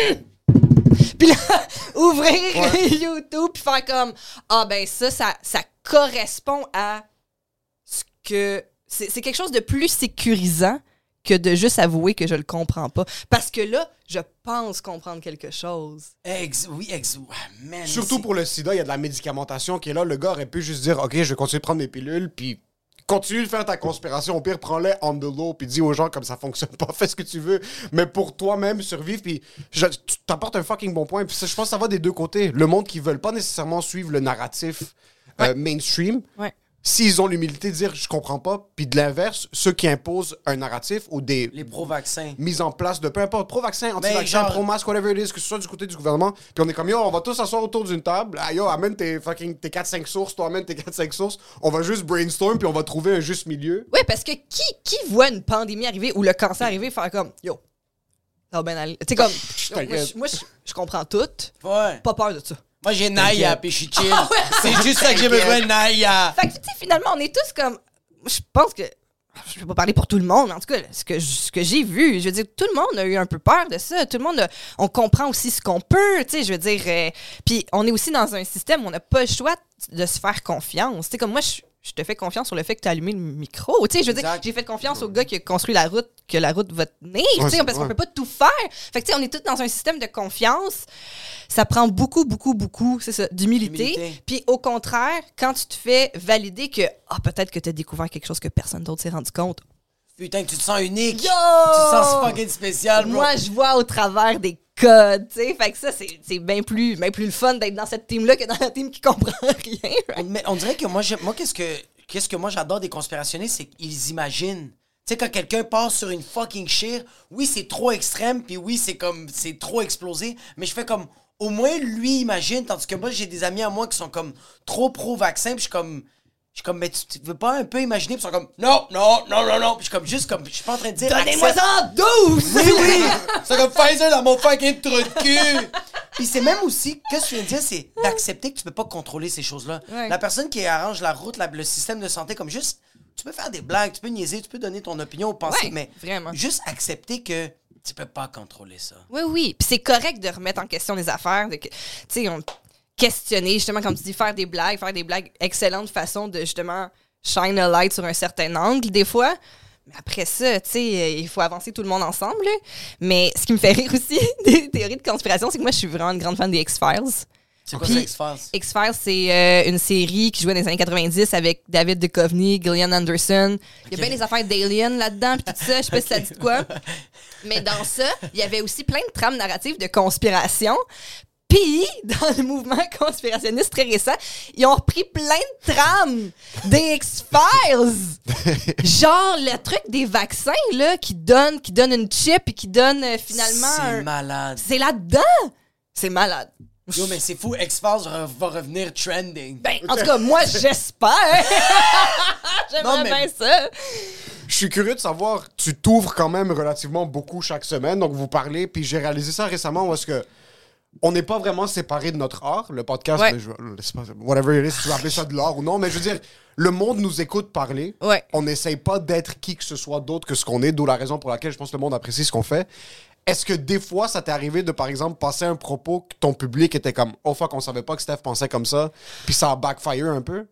puis là, ouvrir YouTube puis faire comme, ah ben ça correspond à ce que. C'est quelque chose de plus sécurisant que de juste avouer que je le comprends pas. Parce que là, je pense comprendre quelque chose. Man, Surtout pour le sida, il y a de la médicamentation qui est là. Le gars aurait pu juste dire « Ok, je vais continuer de prendre mes pilules, puis continue de faire ta conspiration. Au pire, prends-les on the low, puis dis aux gens comme ça fonctionne pas, fais ce que tu veux. Mais pour toi-même, survivre, puis tu t'apportes un fucking bon point. Puis ça, je pense que ça va des deux côtés. Le monde qui veulent pas nécessairement suivre le narratif mainstream, s'ils ont l'humilité de dire « je comprends pas », puis de l'inverse, ceux qui imposent un narratif ou des les pro-vaccins. mises en place de peu importe, pro-vaccin, anti-vaccin, genre... pro-masque, whatever it is, que ce soit du côté du gouvernement, puis on est comme « Yo, on va tous s'asseoir autour d'une table, ah, yo, amène tes 4-5 sources, toi amène tes 4-5 sources, on va juste brainstorm, puis on va trouver un juste milieu. » Ouais, parce que qui voit une pandémie arriver ou le cancer arriver faire comme, yo, ça va bien aller. Tu sais, comme, moi, je comprends tout. Ouais. Pas peur de ça. Moi, j'ai Naya, puis je suis chill. C'est juste ça que j'ai besoin, Naya. Fait que, tu sais, finalement, on est tous comme. Je pense que. Je vais pas parler pour tout le monde, mais en tout cas, ce que j'ai vu, je veux dire, tout le monde a eu un peu peur de ça. Tout le monde, on comprend aussi ce qu'on peut, tu sais, je veux dire. Puis on est aussi dans un système où on n'a pas le choix de se faire confiance. Tu sais, comme moi, je te fais confiance sur le fait que tu as allumé le micro. Tu sais, je veux dire, j'ai fait confiance au gars qui a construit la route, que la route va tenir, tu sais, parce qu'on peut pas tout faire. Fait que, tu sais, on est tous dans un système de confiance. Ça prend beaucoup, c'est ça, d'humilité. Puis au contraire, quand tu te fais valider que, peut-être que tu as découvert quelque chose que personne d'autre s'est rendu compte. Putain, que tu te sens unique. Yo! Tu te sens fucking spécial, bro. Moi, je vois au travers des codes, tu sais. Fait que ça, c'est bien plus le fun d'être dans cette team-là que dans la team qui comprend rien. Right? Mais on dirait que moi qu'est-ce que moi j'adore des conspirationnistes, c'est qu'ils imaginent. Tu sais, quand quelqu'un passe sur une fucking shit, oui, c'est trop extrême, puis oui, c'est trop explosé, mais je fais comme, au moins, lui imagine, tandis que moi, j'ai des amis à moi qui sont comme trop pro-vaccin, puis je suis comme, mais tu veux pas un peu imaginer, puis ils sont comme, non, puis je suis comme, juste comme, je suis pas en train de dire, Donnez-moi ça en 12! Oui! C'est comme Pfizer dans mon fucking trou de cul! Puis c'est même aussi, qu'est-ce que tu viens de dire, c'est d'accepter que tu peux pas contrôler ces choses-là. Ouais. La personne qui arrange la route, le système de santé, comme juste, tu peux faire des blagues, tu peux niaiser, tu peux donner ton opinion ou penser, mais vraiment. Juste accepter que tu peux pas contrôler ça. Oui. Puis c'est correct de remettre en question les affaires, tu sais, questionner, justement, comme tu dis, faire des blagues, excellente façon de, justement, shine a light sur un certain angle, des fois. Mais après ça, tu sais, il faut avancer tout le monde ensemble, là. Mais ce qui me fait rire aussi des théories de conspiration, c'est que moi, je suis vraiment une grande fan des X-Files. C'est quoi ça, X-Files? X-Files, c'est une série qui jouait dans les années 90 avec David Duchovny, Gillian Anderson. Il y a bien des affaires d'aliens là-dedans, puis tout ça. Je sais pas si ça dit de quoi. Mais dans ça, il y avait aussi plein de trames narratives de conspiration. Puis, dans le mouvement conspirationniste très récent, ils ont repris plein de trames des X-Files. Genre le truc des vaccins, là, qui donne une chip et qui donne finalement... C'est malade. C'est là-dedans. C'est malade. Yo, mais c'est fou, X-Files va revenir trending. Ben, en tout cas, moi, j'espère. J'aimerais bien ça. Je suis curieux de savoir, tu t'ouvres quand même relativement beaucoup chaque semaine, donc vous parlez, puis j'ai réalisé ça récemment où est-ce que on n'est pas vraiment séparés de notre art. Le podcast, Ouais. whatever it is, tu veux appeler ça de l'art ou non, mais je veux dire, le monde nous écoute parler. Ouais. On n'essaye pas d'être qui que ce soit d'autre que ce qu'on est, d'où la raison pour laquelle je pense que le monde apprécie ce qu'on fait. Est-ce que des fois, ça t'est arrivé de, par exemple, passer un propos que ton public était comme « Oh fuck, on savait pas que Steph pensait comme ça », puis ça a backfire un peu?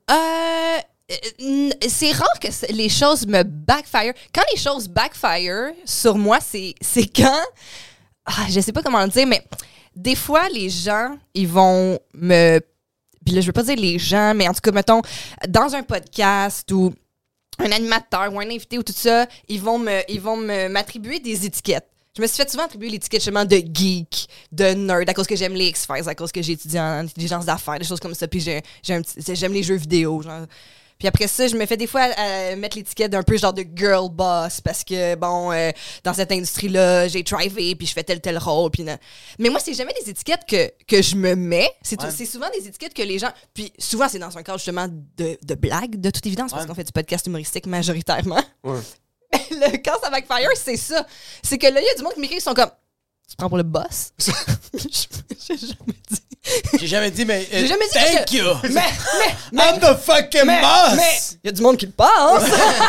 C'est rare que les choses me backfire. Quand les choses backfire sur moi, c'est quand... je sais pas comment le dire, mais des fois, les gens, ils vont me... Puis là, je veux pas dire les gens, mais en tout cas, mettons, dans un podcast ou un animateur ou un invité ou tout ça, ils vont m'attribuer des étiquettes. Je me suis fait souvent attribuer l'étiquette justement de geek, de nerd, à cause que j'aime les X-Files, à cause que j'ai étudié en intelligence d'affaires, des choses comme ça, puis j'aime les jeux vidéo, genre. Puis après ça, je me fais des fois mettre l'étiquette d'un peu genre de girl boss parce que, bon, dans cette industrie-là, j'ai thrivé puis je fais tel rôle. Puis mais moi, c'est jamais des étiquettes que je me mets. C'est souvent des étiquettes que les gens... Puis souvent, c'est dans un cadre justement de blague, de toute évidence, parce qu'on fait du podcast humoristique majoritairement. Ouais. Mais quand ça backfire, c'est ça. C'est que là, il y a du monde qui m'écrit, ils sont comme... Tu prends pour le boss? J'ai jamais dit... J'ai jamais dit, mais. J'ai jamais dit thank que... you! Mais, I'm the fucking boss! Mais, il y a du monde qui le pense!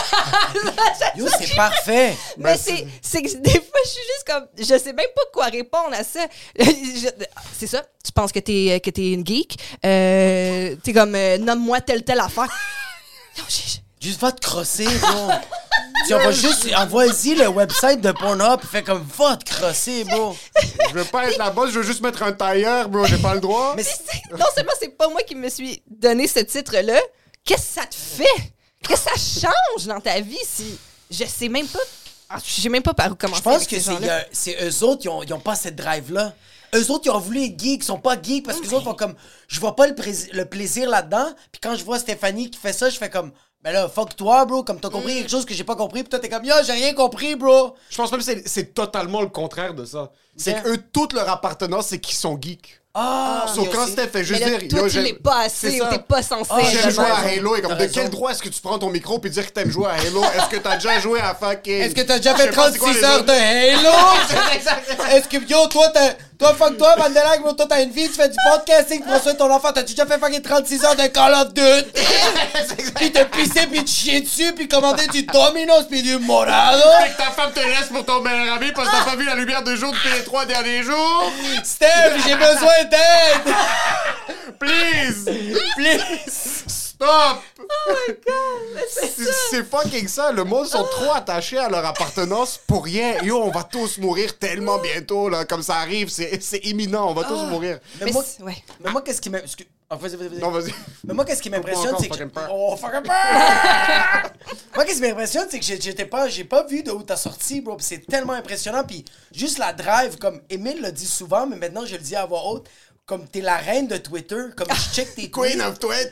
Yo, c'est parfait! Mais c'est que des fois, je suis juste comme... Je sais même pas quoi répondre à ça. C'est ça? Tu penses que t'es une geek? T'es comme, nomme-moi telle affaire. Non, Juste va te crosser, bro. Tu envoies juste, envoie-y le website de Pornhub, puis fais comme va te crosser, bro. Je veux pas être la boss, je veux juste mettre un tailleur, bro, j'ai pas le droit. Mais non seulement c'est pas moi qui me suis donné ce titre-là, qu'est-ce que ça te fait? Qu'est-ce que ça change dans ta vie si... Je sais même pas... Je sais même pas par où commencer. je pense avec que ces gens-là. c'est eux autres, ils ont pas cette drive-là. Eux autres, ils ont voulu être geeks, ils sont pas geeks parce que les autres font comme, je vois pas le plaisir là-dedans. Puis quand je vois Stéphanie qui fait ça, je fais comme, ben là, fuck toi, bro, comme t'as compris quelque chose que j'ai pas compris, puis toi t'es comme, yo, j'ai rien compris, bro. Je pense même que c'est totalement le contraire de ça. C'est qu'eux, toute leur appartenance, c'est qu'ils sont geeks. So, quand Steph fait juste Mais là, dire... toi, yo, tu l'es pas c'est assez ça. ou t'es pas censé. J'aime jouer à Halo et comme T'as de raison. quel droit est-ce que tu prends ton micro puis dire que t'aimes jouer à Halo? Est-ce que t'as déjà joué à fucking... Est-ce que t'as déjà Je fait sais pas c'est quoi 36 les heures autres. de Halo? Est-ce que, yo, toi, fuck toi, Mandela, bro, toi, t'as une vie, tu fais du podcasting, tu prends soin de ton enfant, t'as-tu déjà fait fucking 36 heures de Call of Duty? Puis te pisser, puis te chier dessus, puis commander du Domino's, puis du Morado? Fait que ta femme te laisse pour ton meilleur ami parce que t'as pas vu la lumière de jour depuis les 3 derniers jours? Steph, j'ai besoin d'aide! Please! Please! Stop! Oh my God! C'est fucking ça. Le monde sont trop attachés à leur appartenance pour rien. Yo, on va tous mourir tellement bientôt, là. Comme ça arrive, c'est imminent. On va tous mourir. Mais moi, ouais. mais moi, qu'est-ce qui m'a... Vas-y. Non, vas-y. Mais moi, qu'est-ce qui m'impressionne, c'est que... Fucking peur. Oh, fucking peur! Moi, qu'est-ce qui m'impressionne, c'est que j'ai pas vu de où t'as sorti, bro. Pis c'est tellement impressionnant. Puis juste la drive, comme Émile le dit souvent, mais maintenant, je le dis à voix haute, comme t'es la reine de Twitter, comme je check tes tweets. Queen of Twitter.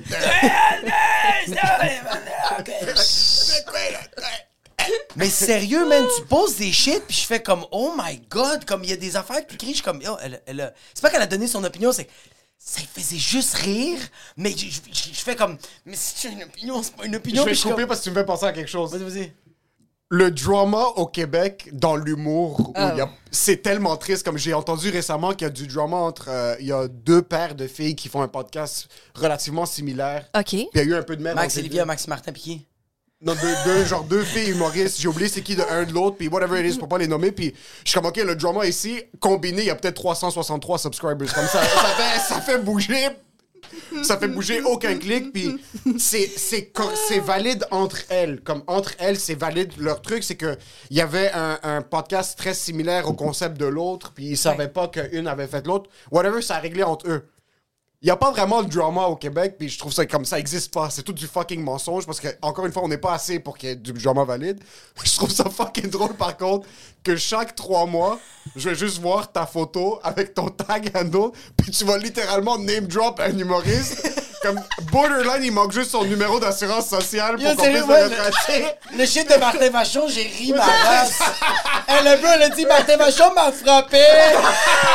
Mais sérieux, man, tu poses des shit, puis je fais comme, oh my god, comme il y a des affaires qui crient, je suis comme, yo, elle a... C'est pas qu'elle a donné son opinion, c'est que ça faisait juste rire, mais je fais comme, mais c'est une opinion, c'est pas une opinion. Je vais puis te couper comme... parce que tu me fais penser à quelque chose. Vas-y. Le drama au Québec, dans l'humour, où c'est tellement triste. Comme j'ai entendu récemment qu'il y a du drama entre... il y a 2 paires de filles qui font un podcast relativement similaire. OK. Puis il y a eu un peu de merde. Max entre les Olivia, deux. Max Martin, puis qui? Non, deux filles humoristes. J'ai oublié c'est qui de un de l'autre, puis whatever it is, pour pas les nommer. Puis je suis comme, OK, le drama ici, combiné, il y a peut-être 363 subscribers. Comme ça, ça fait bouger. Ça fait bouger aucun clic, puis c'est valide entre elles. Comme entre elles, c'est valide. Leur truc, c'est que il y avait un podcast très similaire au concept de l'autre, puis ils savaient pas qu'une avait fait l'autre. Whatever, ça a réglé entre eux. Il n'y a pas vraiment de drama au Québec, puis je trouve ça comme ça existe pas. C'est tout du fucking mensonge, parce que, encore une fois, on n'est pas assez pour qu'il y ait du drama valide. Je trouve ça fucking drôle, par contre, que chaque 3 mois, je vais juste voir ta photo avec ton tag handle, puis tu vas littéralement name drop un humoriste. Comme borderline, il manque juste son numéro d'assurance sociale pour Yo, qu'on puisse sérieux, le ouais, retracer. Le shit de Martin Vachon, j'ai ri ma race. Le bro, elle a dit, Martin Vachon m'a frappé.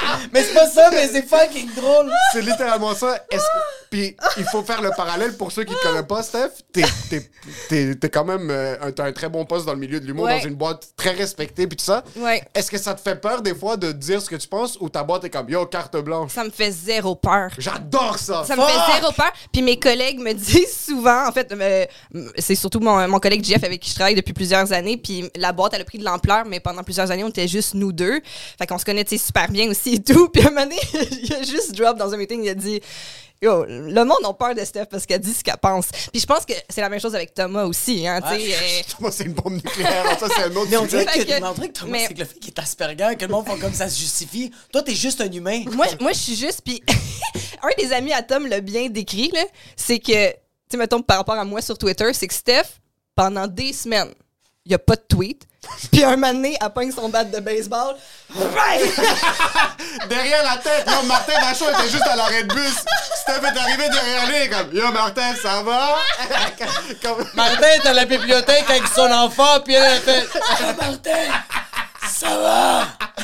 Mais c'est pas ça, mais c'est fucking drôle. C'est littéralement ça. Puis il faut faire le parallèle pour ceux qui te connaissent pas, Steph. T'es quand même... t'as un très bon poste dans le milieu de l'humour, Ouais. dans une boîte très respectée, puis tout ça. Ouais. Est-ce que ça te fait peur des fois de dire ce que tu penses ou ta boîte est comme, yo, carte blanche? Ça me fait zéro peur. J'adore ça! Ça me fait zéro peur. Puis mes collègues me disent souvent, en fait, c'est surtout mon collègue Jeff avec qui je travaille depuis plusieurs années. Puis la boîte, elle a pris de l'ampleur, mais pendant plusieurs années, on était juste nous deux. Fait qu'on se connaît super bien aussi et tout. Puis un moment donné, il a juste drop dans un meeting, il a dit... Yo, le monde a peur de Steph parce qu'elle dit ce qu'elle pense. Puis je pense que c'est la même chose avec Thomas aussi, hein, tu sais. Moi, c'est une bombe nucléaire. Ça, c'est un autre Mais on sujet. dirait Fait que Thomas, mais- c'est que le fait qu'il est Asperger, que le monde font comme ça se justifie. Toi, t'es juste un humain. Moi, je suis juste... Puis un des amis à Tom l'a bien décrit, là, c'est que, tu sais, mettons, par rapport à moi sur Twitter, c'est que Steph, pendant des semaines, il n'y a pas de tweet. Puis un moment donné, elle pogne son bat de baseball. Derrière la tête, yo, Martin Vachon était juste à l'arrêt de bus. Steph est arrivé derrière lui, comme, yo, Martin, ça va? Comme... Martin est à la bibliothèque avec son enfant, puis elle a fait Martin, ça va?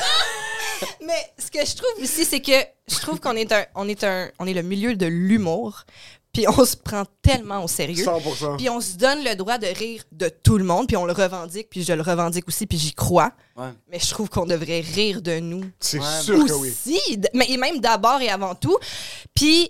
Mais ce que je trouve aussi, c'est que je trouve qu'on est on est le milieu de l'humour. Puis on se prend tellement au sérieux. 100%. Puis on se donne le droit de rire de tout le monde. Puis on le revendique. Puis je le revendique aussi. Puis j'y crois. Ouais. Mais je trouve qu'on devrait rire de nous. C'est Ouais, sûr que oui. Aussi. Mais et même d'abord et avant tout. Puis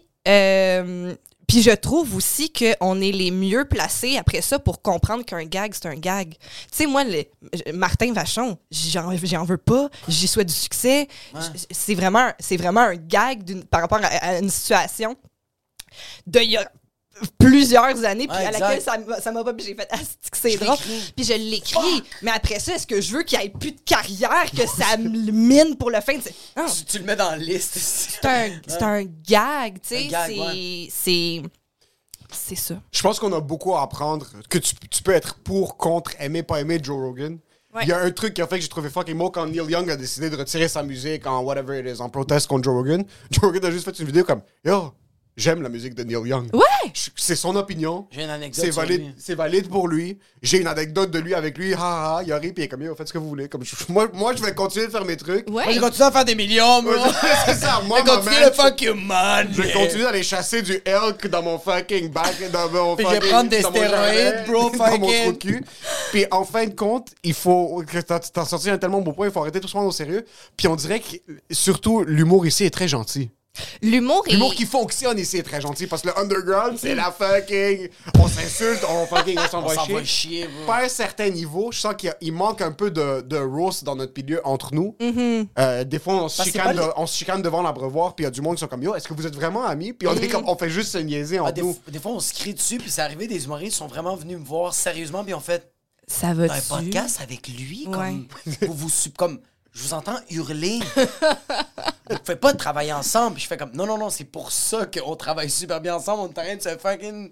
je trouve aussi qu'on est les mieux placés après ça pour comprendre qu'un gag, c'est un gag. Tu sais, moi, Martin Vachon, j'en veux pas. J'y souhaite du succès. Ouais. C'est vraiment un gag par rapport à une situation d'il y a plusieurs années, puis Ouais, à exact. laquelle ça m'a pas, puis j'ai fait « Ah, c'est Je drôle l'écris. ». Puis je l'écris. Mais après ça, est-ce que je veux qu'il n'y ait plus de carrière, que ça me mine pour le fin? Non, Tu le mets dans la liste. c'est un gag, tu sais. Un gag, ouais. C'est ça. Je pense qu'on a beaucoup à apprendre. Que tu peux être pour, contre, aimer, pas aimer Joe Rogan. Ouais. Il y a un truc qui a fait que j'ai trouvé fucking beau quand Neil Young a décidé de retirer sa musique en whatever it is, en proteste contre Joe Rogan. Joe Rogan a juste fait une vidéo comme yo, j'aime la musique de Neil Young. Ouais! C'est son opinion. J'ai une anecdote C'est sur valide, lui. c'est valide pour lui. J'ai une anecdote de lui avec lui. Ha ha, il a ri, puis il est comme yo, faites ce que vous voulez. Comme, moi, je vais continuer de faire mes trucs. Moi, Ouais. j'ai continué à faire des millions, bro. C'est ça, moi, J'ai ma continué man, le fuck you man. je vais continuer d'aller chasser du elk dans mon fucking back, dans mon Puis je vais fucking- prendre des dans mon stéroïdes, jardin, bro, dans mon fucking. trou de cul. Puis en fin de compte, il faut... que t'as sorti un tellement beau point, il faut arrêter tout se prendre au sérieux. Puis on dirait que, surtout, l'humour ici est très gentil. L'humour L'humour est... qui fonctionne ici est très gentil, parce que le underground, c'est la fucking... On s'insulte, on On s'envoie s'en va chier. chier, bro. Pas à un certain niveau, je sens qu'il manque un peu de roast dans notre milieu entre nous. Des fois, on se Parce que chicane, c'est pas on se chicane devant l'abreuvoir, puis il y a du monde qui sont comme yo, est-ce que vous êtes vraiment amis? Puis on est comme, on fait juste se niaiser Ah, entre nous. des fois, on se crie dessus, puis c'est arrivé, des humoristes sont vraiment venus me voir sérieusement, puis on fait Ça va un podcast avec lui, comme, comme je vous entends hurler. Vous pouvez pas travailler ensemble. Puis je fais comme, non, c'est pour ça qu'on travaille super bien ensemble. On est en train de se fucking...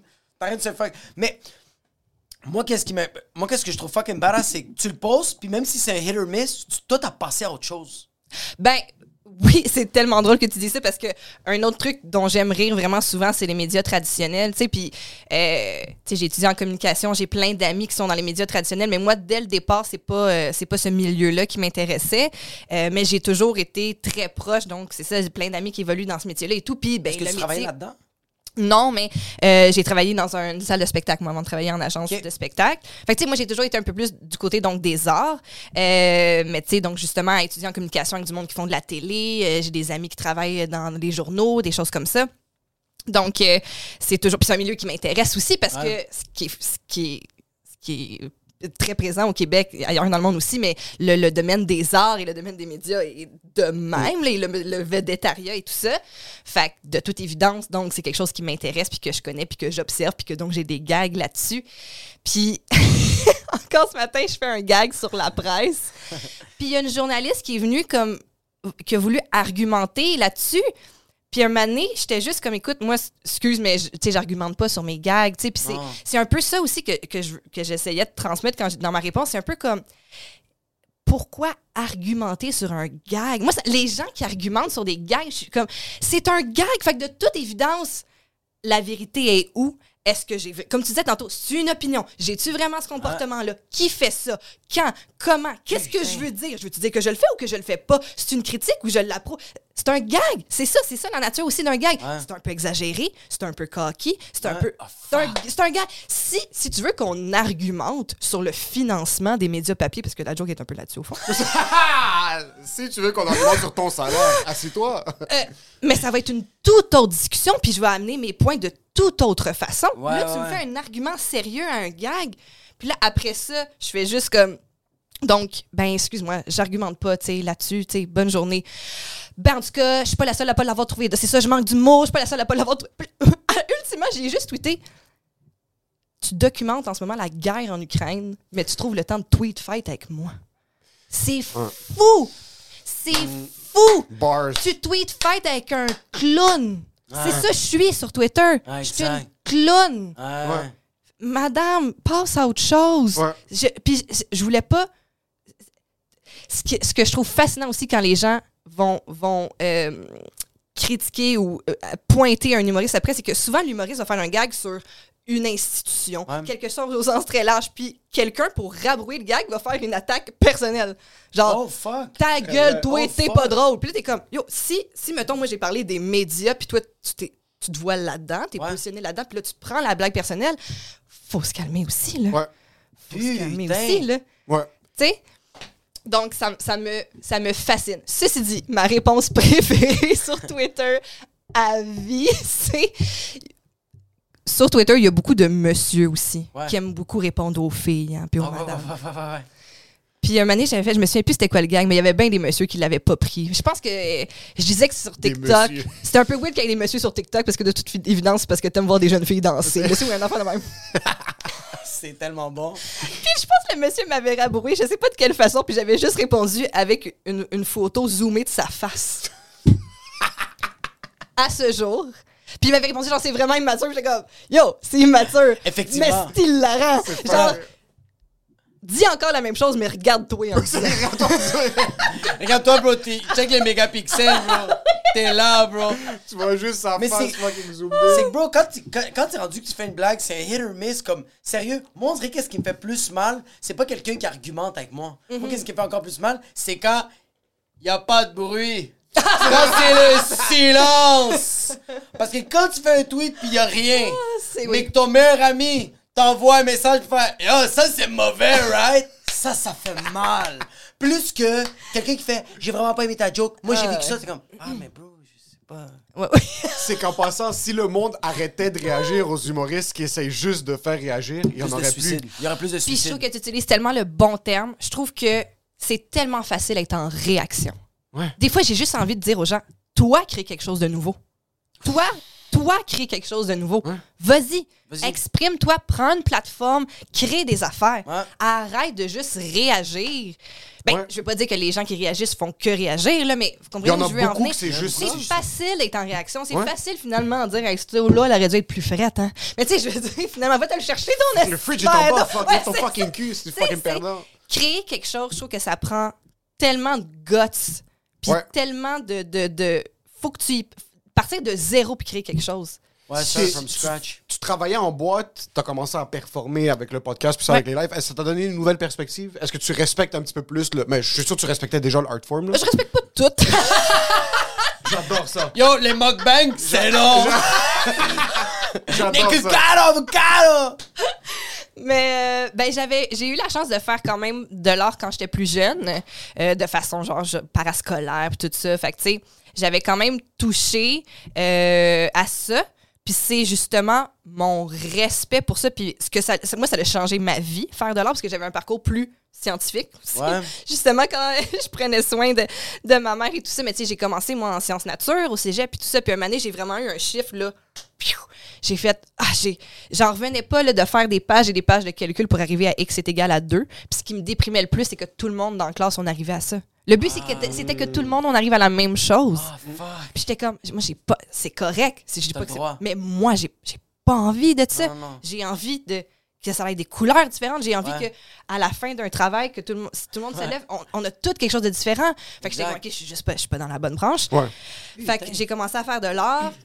Mais moi, qu'est-ce que je trouve fucking badass, c'est que tu le postes, puis même si c'est un hit or miss, toi, t'as passé à autre chose. Ben, oui, c'est tellement drôle que tu dis ça parce que un autre truc dont j'aime rire vraiment souvent, c'est les médias traditionnels, tu sais, puis, tu sais, j'ai étudié en communication, j'ai plein d'amis qui sont dans les médias traditionnels, mais moi, dès le départ, c'est pas ce milieu-là qui m'intéressait, mais j'ai toujours été très proche, donc c'est ça, j'ai plein d'amis qui évoluent dans ce métier-là et tout, puis, ben, Est-ce que le tu travailles métier... là-dedans? Non, mais j'ai travaillé dans une salle de spectacle, moi, avant de travailler en agence Ok. de spectacle. Fait que, tu sais, moi, j'ai toujours été un peu plus du côté, donc, des arts. Mais, tu sais, donc, justement, à étudier en communication avec du monde qui font de la télé. J'ai des amis qui travaillent dans les journaux, des choses comme ça. Donc, c'est toujours... Puis c'est un milieu qui m'intéresse aussi parce Ouais. que ce qui est très présent au Québec, ailleurs dans le monde aussi, mais le domaine des arts et le domaine des médias est de même, là, et le vedettariat et tout ça. Fait que, de toute évidence, donc, c'est quelque chose qui m'intéresse, puis que je connais, puis que j'observe, puis que donc j'ai des gags là-dessus. Puis, encore ce matin, je fais un gag sur la presse. Puis, il y a une journaliste qui est venue qui a voulu argumenter là-dessus. Puis un moment donné, j'étais juste comme, écoute, moi, excuse, mais tu sais, j'argumente pas sur mes gags, tu sais. Puis c'est un peu ça aussi que j'essayais de transmettre dans ma réponse. C'est un peu comme, pourquoi argumenter sur un gag? Moi, les gens qui argumentent sur des gags, je suis comme, c'est un gag. Fait que de toute évidence, la vérité est où? est-ce que j'ai... Comme tu disais tantôt, c'est une opinion. J'ai-tu vraiment ce comportement-là? Qui fait ça? Quand? Comment? Qu'est-ce que je veux dire? Je veux-tu dire que je le fais ou que je le fais pas? C'est une critique ou je l'approuve? C'est un gag. C'est ça la nature aussi d'un gag. C'est un peu exagéré, c'est un peu cocky, c'est un peu... C'est un gag. Si tu veux qu'on argumente sur le financement des médias papier, parce que la joke est un peu là-dessus au fond. Si tu veux qu'on argumente sur ton salaire, assis-toi. Mais ça va être une toute autre discussion, puis je vais amener mes points de toute autre façon. Ouais, là, tu me fais un argument sérieux à un gag, puis là, après ça, je fais juste comme... Donc, excuse-moi, j'argumente pas, tu sais, là-dessus, tu sais, bonne journée. En tout cas, je suis pas la seule à pas l'avoir trouvé. C'est ça, je manque d'humour, je suis pas la seule à pas l'avoir trouvé. Ultimement, j'ai juste tweeté. Tu documentes en ce moment la guerre en Ukraine, mais tu trouves le temps de tweet fight avec moi. C'est fou! C'est fou! Bars. Tu tweet fight avec un clown. C'est ça, je suis sur Twitter. Je suis une clown. Madame, passe à autre chose. Puis je voulais pas... Ce que je trouve fascinant aussi quand les gens vont critiquer ou pointer un humoriste après, c'est que souvent l'humoriste va faire un gag sur une institution, quelque chose au sens très large, puis quelqu'un, pour rabrouer le gag, va faire une attaque personnelle. Genre, ta gueule, toi, t'es pas drôle. Puis là, t'es comme, yo, si mettons, moi, j'ai parlé des médias, puis toi, tu te vois là-dedans, t'es positionné là-dedans, puis là, tu prends la blague personnelle, faut se calmer aussi, là. Faut se calmer aussi, là. Tu sais? Donc, ça me fascine. Ceci dit, ma réponse préférée sur Twitter à vie, c'est... Sur Twitter, il y a beaucoup de monsieur aussi qui aiment beaucoup répondre aux filles, puis aux madames. Puis un moment donné, je me souviens plus c'était quoi le gang, mais il y avait bien des messieurs qui l'avaient pas pris. Je pense que je disais que sur TikTok, c'était un peu weird qu'il y ait des messieurs sur TikTok parce que de toute évidence, c'est parce que t'aimes voir des jeunes filles danser. Monsieur ou un enfant de même. C'est tellement bon. Puis je pense que le monsieur m'avait rabroué, je sais pas de quelle façon, puis j'avais juste répondu avec une photo zoomée de sa face. À ce jour. Puis il m'avait répondu genre c'est vraiment immature, j'étais comme yo, c'est immature. Effectivement. Mais c'est hilarant. Genre dis encore la même chose, mais regarde-toi en disant. Regarde-toi, bro. Check les mégapixels, bro. T'es là, bro. Tu vois juste sa face fucking zoomée. C'est que, bro, quand t'es rendu que tu fais une blague, c'est un hit or miss. Comme, sérieux, moi, on dirait qu'est-ce qui me fait plus mal, c'est pas quelqu'un qui argumente avec moi. Moi, qu'est-ce qui me fait encore plus mal, c'est quand y a pas de bruit. Quand c'est le silence. Parce que quand tu fais un tweet pis y a rien, mais que ton meilleur ami t'envoie un message pour faire « Yo, ça c'est mauvais, right? » Ça fait mal. Plus que quelqu'un qui fait « J'ai vraiment pas aimé ta joke. Moi, j'ai vécu ça. » C'est comme « Ah, mais bro, je sais pas. » C'est qu'en passant, si le monde arrêtait de réagir aux humoristes qui essayent juste de faire réagir, il y en aurait plus. Il y aurait plus de suicides. Puis je trouve que tu utilises tellement le bon terme. Je trouve que c'est tellement facile d'être en réaction. Des fois, j'ai juste envie de dire aux gens « Toi, crée quelque chose de nouveau. Toi, crée quelque chose de nouveau. Vas-y. Exprime-toi, prends une plateforme, crée des affaires. Arrête de juste réagir. Je veux pas dire que les gens qui réagissent font que réagir, là, mais vous comprenez où je veux en venir. C'est facile d'être en réaction. C'est facile, finalement, de dire hey, ce là, elle aurait dû être plus frette. Hein? Mais tu sais, je veux dire, finalement, va te le chercher, ton le fridge est en bas, ton fucking cul, c'est fucking perdant. Créer quelque chose, je trouve que ça prend tellement de guts, puis tellement de... Faut que tu... Partir de zéro puis créer quelque chose. Start from scratch. Tu travaillais en boîte, t'as commencé à performer avec le podcast puis ça avec les lives. Est-ce que ça t'a donné une nouvelle perspective? Est-ce que tu respectes un petit peu plus le... Mais je suis sûr que tu respectais déjà le art form. Là. Je respecte pas tout. J'adore ça. Yo, les mukbangs, c'est long. J'adore ça. Avocado. Mais j'ai eu la chance de faire quand même de l'art quand j'étais plus jeune, de façon genre parascolaire puis tout ça. Fait que tu sais, j'avais quand même touché à ça. Puis c'est justement mon respect pour ça. Puis moi, ça a changé ma vie, faire de l'art, parce que j'avais un parcours plus scientifique aussi. Justement, quand je prenais soin de ma mère et tout ça. Mais tu sais, j'ai commencé, moi, en sciences nature, au cégep, puis tout ça. Puis un moment donné, j'ai vraiment eu un chiffre, là. J'ai fait... j'en revenais pas là, de faire des pages et des pages de calcul pour arriver à X est égal à 2. Puis ce qui me déprimait le plus, c'est que tout le monde dans la classe, on arrivait à ça. Le but, c'était que tout le monde, on arrive à la même chose. Puis j'étais comme... Moi, j'ai pas... C'est correct. Je dis pas que mais moi, j'ai pas envie de ça. Non. J'ai envie que ça ait des couleurs différentes. J'ai envie que à la fin d'un travail, que si tout le monde se lève, on a tout quelque chose de différent. Fait que j'étais comme, OK, je suis pas dans la bonne branche. Fait que j'ai commencé à faire de l'art.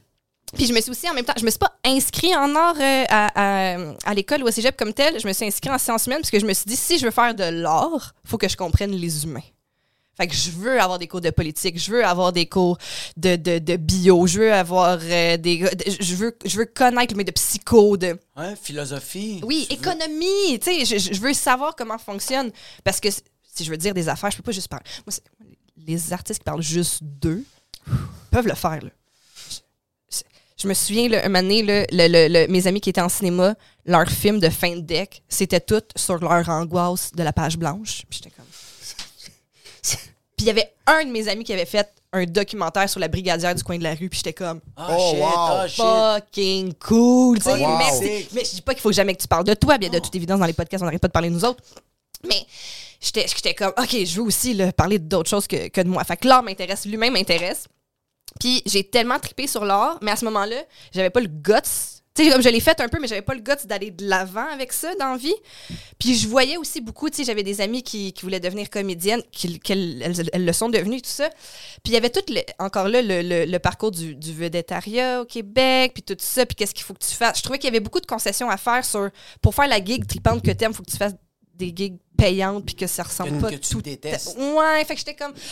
Puis je me suis aussi, en même temps, je me suis pas inscrite en art à l'école ou au cégep comme tel. Je me suis inscrite en sciences humaines parce que je me suis dit, si je veux faire de l'art, faut que je comprenne les humains. Fait que je veux avoir des cours de politique, je veux avoir des cours de bio, je veux avoir je veux connaître le de psycho, de... Ouais, philosophie. Oui, économie, tu sais, je veux savoir comment fonctionne. Parce que si je veux dire des affaires, je peux pas juste parler. Moi, les artistes qui parlent juste d'eux peuvent le faire, là. Je me souviens, là, un moment donné, là, mes amis qui étaient en cinéma, leur film de fin de deck, c'était tout sur leur angoisse de la page blanche. Puis j'étais comme... Puis il y avait un de mes amis qui avait fait un documentaire sur la brigadière du coin de la rue, puis j'étais comme... Fucking cool! Tu sais, Wow. merci. Mais je dis pas qu'il faut jamais que tu parles de toi, bien de toute évidence, dans les podcasts, on n'arrête pas de parler de nous autres. Mais j'étais comme, OK, je veux aussi là, parler d'autres choses que de moi. Fait que l'art m'intéresse, l'humain m'intéresse. Puis j'ai tellement trippé sur l'art, mais à ce moment-là, j'avais pas le guts. Tu sais, comme je l'ai fait un peu, mais j'avais pas le guts d'aller de l'avant avec ça dans la vie. Puis je voyais aussi beaucoup, tu sais, j'avais des amies qui voulaient devenir comédiennes, elles le sont devenues, tout ça. Puis il y avait tout, encore là, le parcours du vedettariat au Québec, puis tout ça, puis qu'est-ce qu'il faut que tu fasses. Je trouvais qu'il y avait beaucoup de concessions à faire pour faire la gig tripante que t'aimes, faut que tu fasses des gigs payantes, puis que ça ressemble pas que tu tout... détestes. Ouais, fait que j'étais comme...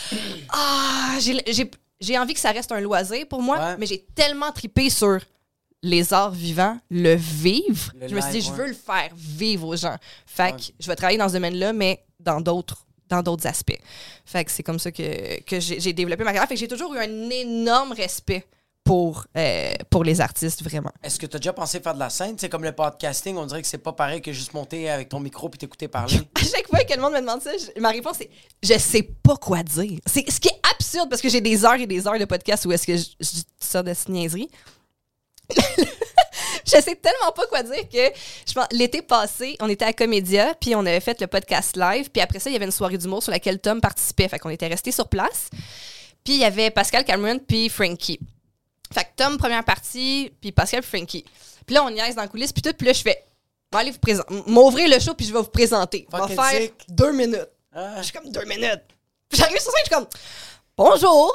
J'ai envie que ça reste un loisir pour moi, mais j'ai tellement trippé sur les arts vivants, le vivre. Je me suis dit, je veux le faire vivre aux gens. Fait que je vais travailler dans ce domaine-là, mais dans d'autres aspects. Fait que c'est comme ça que j'ai développé ma carrière. Fait que j'ai toujours eu un énorme respect pour les artistes, vraiment. Est-ce que tu as déjà pensé faire de la scène? C'est comme le podcasting, on dirait que c'est pas pareil que juste monter avec ton micro puis t'écouter parler. À chaque fois que le monde me demande ça, ma réponse c'est je sais pas quoi dire. C'est ce qui est absurde parce que j'ai des heures et des heures de podcast où est-ce que je dis ça de niaiserie. Je sais tellement pas quoi dire que je pense l'été passé, on était à Comédia, puis on avait fait le podcast live, puis après ça, il y avait une soirée d'humour sur laquelle Tom participait. Fait qu'on était restés sur place. Puis il y avait Pascal Cameron puis Frankie. Fait que Tom, première partie, puis Pascal puis Frankie. Puis là, on niaise dans les coulisses, puis tout, puis là, je fais bon, allez vous présenter. M'ouvrir le show, puis je vais vous présenter. On va faire 2 minutes. Je suis comme 2 minutes. Puis j'arrive sur scène, je suis comme bonjour.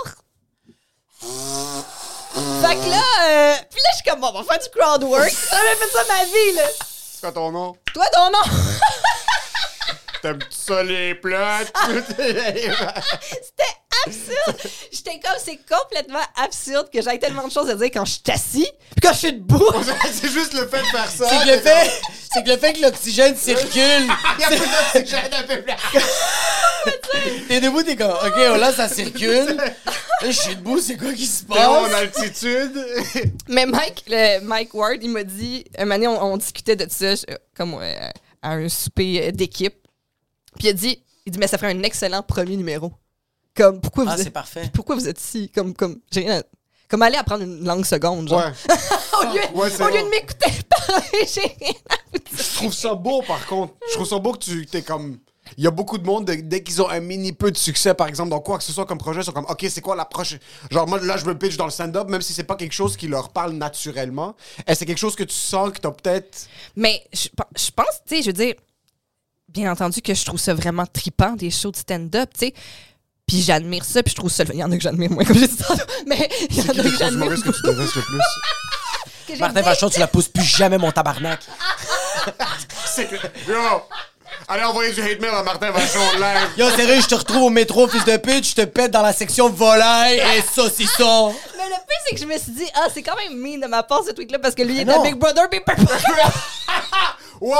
Fait que là, puis là, je suis comme bon, on va faire du crowd work. J'ai jamais fait ça de ma vie, là. C'est quoi ton nom? Toi, ton nom? T'aimes-tu ça les plats? C'était absurde. J'étais comme, c'est complètement absurde que j'aille tellement de choses à dire quand je suis assis puis quand je suis debout. C'est juste le fait de faire ça. C'est que le fait que l'oxygène circule. Il y a plus d'oxygène un peu plus. T'es debout, t'es comme, OK, là, ça circule. Là, je suis debout, c'est quoi qui se T'es en passe? altitude. Mais Mike Ward, il m'a dit, un moment donné, on discutait de ça, comme à un souper d'équipe. Puis il dit, mais ça ferait un excellent premier numéro. Comme, pourquoi vous c'est parfait. Pourquoi vous êtes ici? Comme j'ai rien comme aller apprendre une langue seconde, genre. Ouais. au lieu de m'écouter parler, j'ai rien à vous dire. Je trouve ça beau, par contre. Je trouve ça beau que t'es comme... Il y a beaucoup de monde, dès qu'ils ont un mini peu de succès, par exemple, dans quoi que ce soit comme projet, ils sont comme, OK, c'est quoi l'approche? Genre, moi, là, je me pitch dans le stand-up, même si c'est pas quelque chose qui leur parle naturellement. Est-ce que c'est quelque chose que tu sens que t'as peut-être... Mais je pense, tu sais, je veux dire, bien entendu que je trouve ça vraiment trippant, des shows de stand-up, tu sais. Puis j'admire ça, puis je trouve ça... Il y en a que j'admire moins, comme j'ai dit ça, mais il y en a que j'admire. que tu détestes le plus? Martin Vachon, tu la pousses plus jamais, mon tabarnak. C'est que... Yo! Allez envoyer du hate mail à Martin Vachon live. Yo, sérieux, je te retrouve au métro, fils de pute, je te pète dans la section volaille et saucisson. Mais le pire, c'est que je me suis dit, c'est quand même mean de ma part, ce tweet-là, parce que lui, il est à Big Brother, puis Wow!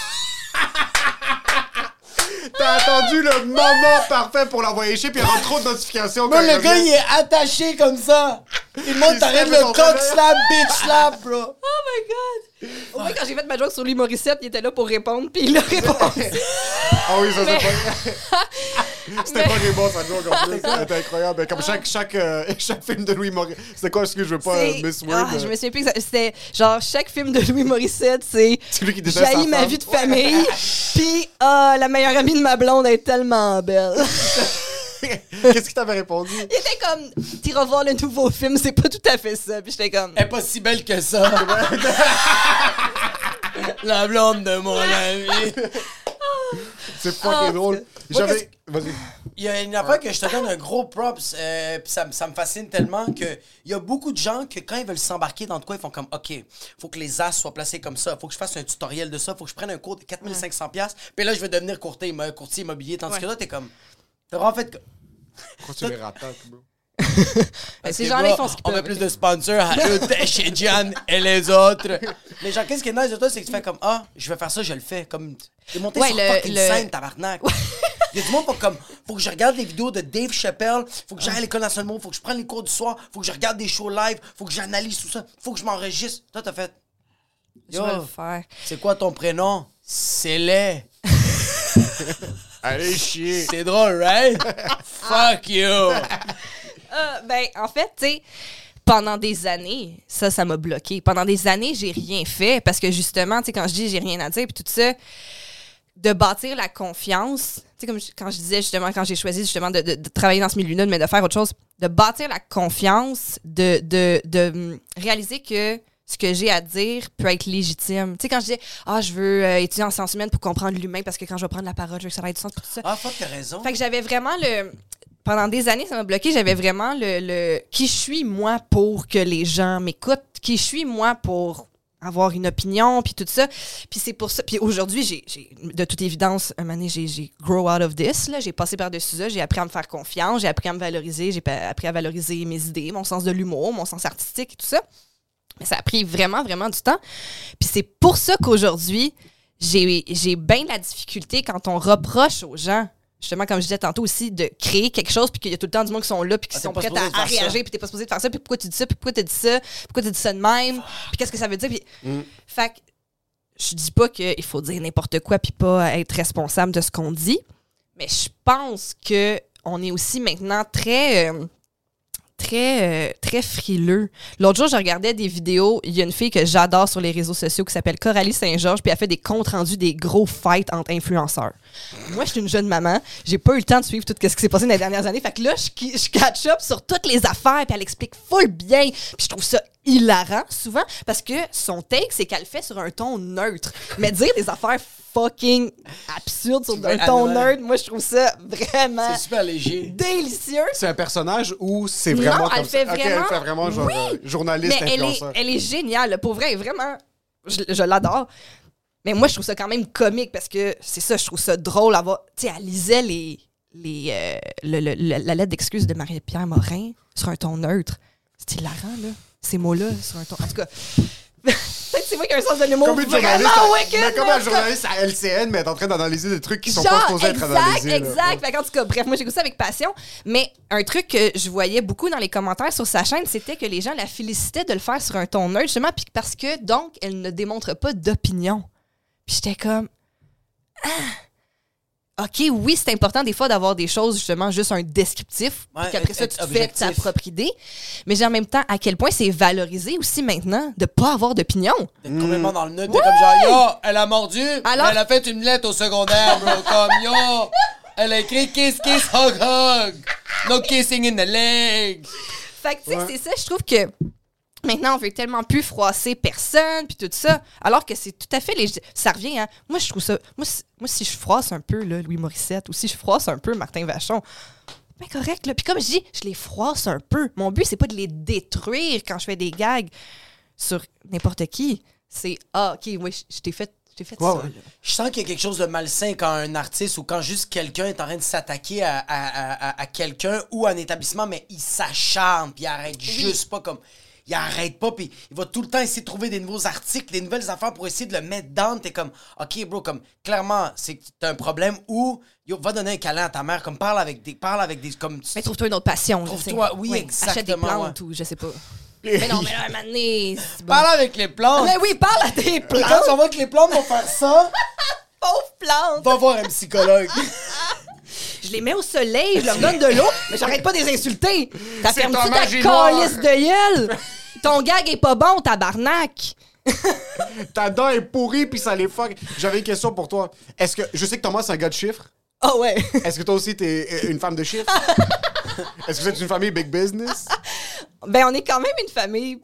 T'as attendu le moment parfait pour l'envoyer chier, puis il y a trop de notifications. Moi, le gars, il est attaché comme ça. Il monte, t'arrêtes le cock slap, bitch slap, bro. Oh my God! Au moins, quand j'ai fait ma joke sur Louis Morissette, il était là pour répondre, puis il a répondu. Ah oui, ça c'est pas... C'était pas des bons, ça joke en plus. C'était incroyable. Comme chaque film de Louis Morissette... C'était quoi, est-ce que je veux pas Miss Word? Je me souviens plus que c'était genre chaque film de Louis Morissette, c'est lui qui déteste sa j'haïs ma femme. vie de famille, puis la meilleure amie de ma blonde est tellement belle. Qu'est-ce que t'avais répondu? Il était comme, t'iras voir le nouveau film, c'est pas tout à fait ça. Puis j'étais comme... Elle est pas si belle que ça. La blonde de mon ami. C'est fucking drôle. Vas-y. Il y a une affaire que je te donne un gros props, puis ça me fascine tellement que il y a beaucoup de gens que quand ils veulent s'embarquer dans de quoi, ils font comme OK, faut que les as soient placés comme ça, faut que je fasse un tutoriel de ça, faut que je prenne un cours de 4500$, puis là je vais devenir courtier immobilier, tandis que là t'es comme t'as vraiment fait Pourquoi tu les rattaques, bro? Ces gens-là, ils font ce qu'ils on met peuvent. plus de sponsors à eux, chez Gian et les autres. Mais genre, qu'est-ce qui est nice de toi, c'est que tu fais comme je vais faire ça, je le fais. Comme, t'es monté sur fucking scène, tabarnak. Il y a du monde faut que je regarde les vidéos de Dave Chappelle, faut que j'aille à l'école nationale de l'humour, faut que je prenne les cours du soir, faut que je regarde des shows live, faut que j'analyse tout ça, faut que je m'enregistre. Toi, t'as fait. Je vais le faire. C'est quoi ton prénom? C'est laid. Allez, chier. C'est drôle, right? Fuck you. Ben, en fait, tu sais, pendant des années, ça m'a bloqué. Pendant des années, j'ai rien fait parce que justement, tu sais, quand je dis j'ai rien à dire, puis tout ça, de bâtir la confiance, tu sais, comme quand je disais justement, quand j'ai choisi justement de travailler dans ce milieu-là, mais de faire autre chose, de bâtir la confiance, de réaliser que ce que j'ai à dire peut être légitime. Tu sais, quand je disais je veux étudier en sciences humaines pour comprendre l'humain parce que quand je vais prendre la parole, je veux que ça ait du sens, tout ça. Ah, fuck, t'as raison. Fait que j'avais vraiment pendant des années, ça m'a bloqué. J'avais vraiment le qui je suis, moi, pour que les gens m'écoutent. Qui je suis, moi, pour avoir une opinion, puis tout ça. Puis c'est pour ça. Puis aujourd'hui, j'ai de toute évidence, un moment donné, j'ai grow out of this. Là. J'ai passé par-dessus ça. J'ai appris à me faire confiance. J'ai appris à me valoriser. J'ai appris à valoriser mes idées, mon sens de l'humour, mon sens artistique et tout ça. Mais ça a pris vraiment, vraiment du temps. Puis c'est pour ça qu'aujourd'hui, j'ai bien de la difficulté quand on reproche aux gens, justement, comme je disais tantôt aussi, de créer quelque chose, puis qu'il y a tout le temps du monde qui sont là, puis qui sont prêts à réagir, puis t'es pas supposé de faire ça, puis pourquoi tu dis ça, puis pourquoi tu dis ça, pourquoi tu dis ça de même, puis qu'est-ce que ça veut dire, puis... Fait que je dis pas qu'il faut dire n'importe quoi, puis pas être responsable de ce qu'on dit, mais je pense que on est aussi maintenant très frileux. L'autre jour, je regardais des vidéos. Il y a une fille que j'adore sur les réseaux sociaux qui s'appelle Coralie Saint-Georges, puis elle fait des comptes rendus des gros fights entre influenceurs. Moi, je suis une jeune maman. J'ai pas eu le temps de suivre tout ce qui s'est passé dans les dernières années. Fait que là, je catch up sur toutes les affaires, puis elle explique full bien. Puis je trouve ça hilarant, souvent, parce que son take, c'est qu'elle fait sur un ton neutre. Mais dire des affaires fucking absurdes sur un ton neutre, moi, je trouve ça vraiment... C'est super léger. Délicieux. C'est un personnage ou c'est vraiment non, comme elle fait ça? Ok, vraiment... elle fait vraiment genre journaliste, mais influenceur. elle est géniale. Là. Pour vrai, vraiment, je l'adore. Mais moi, je trouve ça quand même comique parce que c'est ça, je trouve ça drôle. Tu sais, elle lisait la lettre d'excuse de Marie-Pierre Morin sur un ton neutre. C'est hilarant, là. Ces mots-là sur un ton... En tout cas... Peut-être c'est moi qui ai un sens de l'humour Comme une journaliste, wicked, comme un journaliste à LCN, mais elle est en train d'analyser des trucs qui sont genre, pas supposés être analysés. Exact. Fait qu'en tout cas, bref, moi j'écoute ça avec passion. Mais un truc que je voyais beaucoup dans les commentaires sur sa chaîne, c'était que les gens la félicitaient de le faire sur un ton neutre, justement, puis parce que, donc, elle ne démontre pas d'opinion. Puis j'étais comme... OK, oui, c'est important des fois d'avoir des choses, justement, juste un descriptif, puis qu'après ça, tu te fais ta propre idée. Mais j'ai en même temps, à quel point c'est valorisé aussi maintenant de pas avoir d'opinion. T'es complètement dans le nœud, t'es comme genre, yo, elle a mordu, alors... elle a fait une lettre au secondaire, bro, comme, yo, elle a écrit kiss, kiss, hug, hug, no kissing in the leg. Fait que, tu sais, c'est ça, je trouve que maintenant, on veut tellement plus froisser personne, puis tout ça, alors que c'est tout à fait léger. Ça revient, hein. Moi, je trouve ça... Moi, si je froisse un peu, là, Louis Morissette, ou si je froisse un peu Martin Vachon, ben correct, là. Puis comme je dis, je les froisse un peu. Mon but, c'est pas de les détruire quand je fais des gags sur n'importe qui. C'est, OK, oui, je t'ai fait ça. Ouais. Je sens qu'il y a quelque chose de malsain quand un artiste ou quand juste quelqu'un est en train de s'attaquer à quelqu'un ou à un établissement, mais il s'acharne, puis il arrête juste pas comme... Il arrête pas, puis il va tout le temps essayer de trouver des nouveaux articles, des nouvelles affaires pour essayer de le mettre down. T'es comme, OK, bro, comme, clairement, c'est que t'as un problème ou, yo, va donner un câlin à ta mère, comme, parle avec des, comme... Mais trouve-toi une autre passion. Trouve-toi, oui, exactement. Achète des plantes ou je sais pas. Mais non, mais là, un moment donné, c'est bon. Parle avec les plantes. Mais oui, parle à tes plantes. Quand on voit que les plantes vont faire ça, pauvres plantes. va voir un psychologue. Je les mets au soleil, je leur donne de l'eau, mais j'arrête pas de les insulter. T'as C'est fermé ton ta magie noire. calice de gueule. Ton gag est pas bon, tabarnak. Ta dent est pourrie, puis ça les fuck. J'avais une question pour toi. Est-ce que... Je sais que Thomas, c'est un gars de chiffres. Oh ouais. Est-ce que toi aussi, t'es une femme de chiffres? Est-ce que vous êtes une famille big business? Ben, on est quand même une famille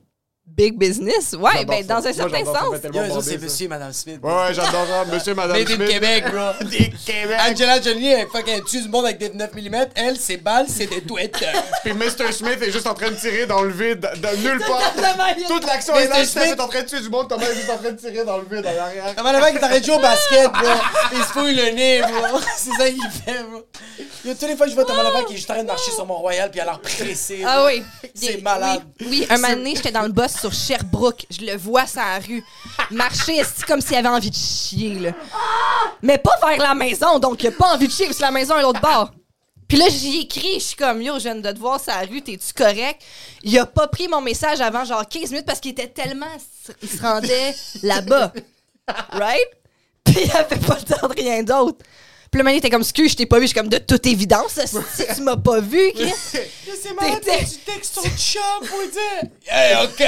big business. Ouais, J'adore ben ça. dans un Moi, certain j'adore ça, sens. fait tellement Yo, ça, bander, c'est ça. monsieur et madame Smith. Ouais, j'adore ça. Monsieur, madame Made in Smith. Québec, bro. Des Québec. Angela Jolie, elle fucking tue du monde avec des 9 mm. Elle, ses balles, c'est des tweets. Puis Mr. Smith est juste en train de tirer dans le vide, de nulle part. Toute l'action est là, Mr. Steph Smith est en train de tuer du monde, Thomas est juste en train de tirer dans le vide en arrière. Comment le mec est arrêté de jouer au basket, bro. Il se fouille le nez, bro. C'est ça qu'il fait, bro. Yo, toutes les fois que je vois Thomas Levac qui est juste en train de marcher sur Mont-Royal puis il a l'air pressé. Ah oui. C'est malade. Oui, un moment donné, j'étais dans le boss sur Sherbrooke. Je le vois sur la rue. Marcher, c'est comme s'il avait envie de chier, là. Mais pas vers la maison, donc il a pas envie de chier parce que la maison est à l'autre bord. Puis là, j'y écris, je suis comme, yo, je viens de te voir sur la rue, t'es-tu correct? Il a pas pris mon message avant genre 15 minutes parce qu'il était tellement... Il se rendait là-bas. Right? Puis il avait pas le temps de rien d'autre. Puis le man était comme, excuse, je t'ai pas vu. Je suis comme, de toute évidence, si tu m'as pas vu, Chris. C'est malade, tu textes ton chum pour lui dire hey, OK!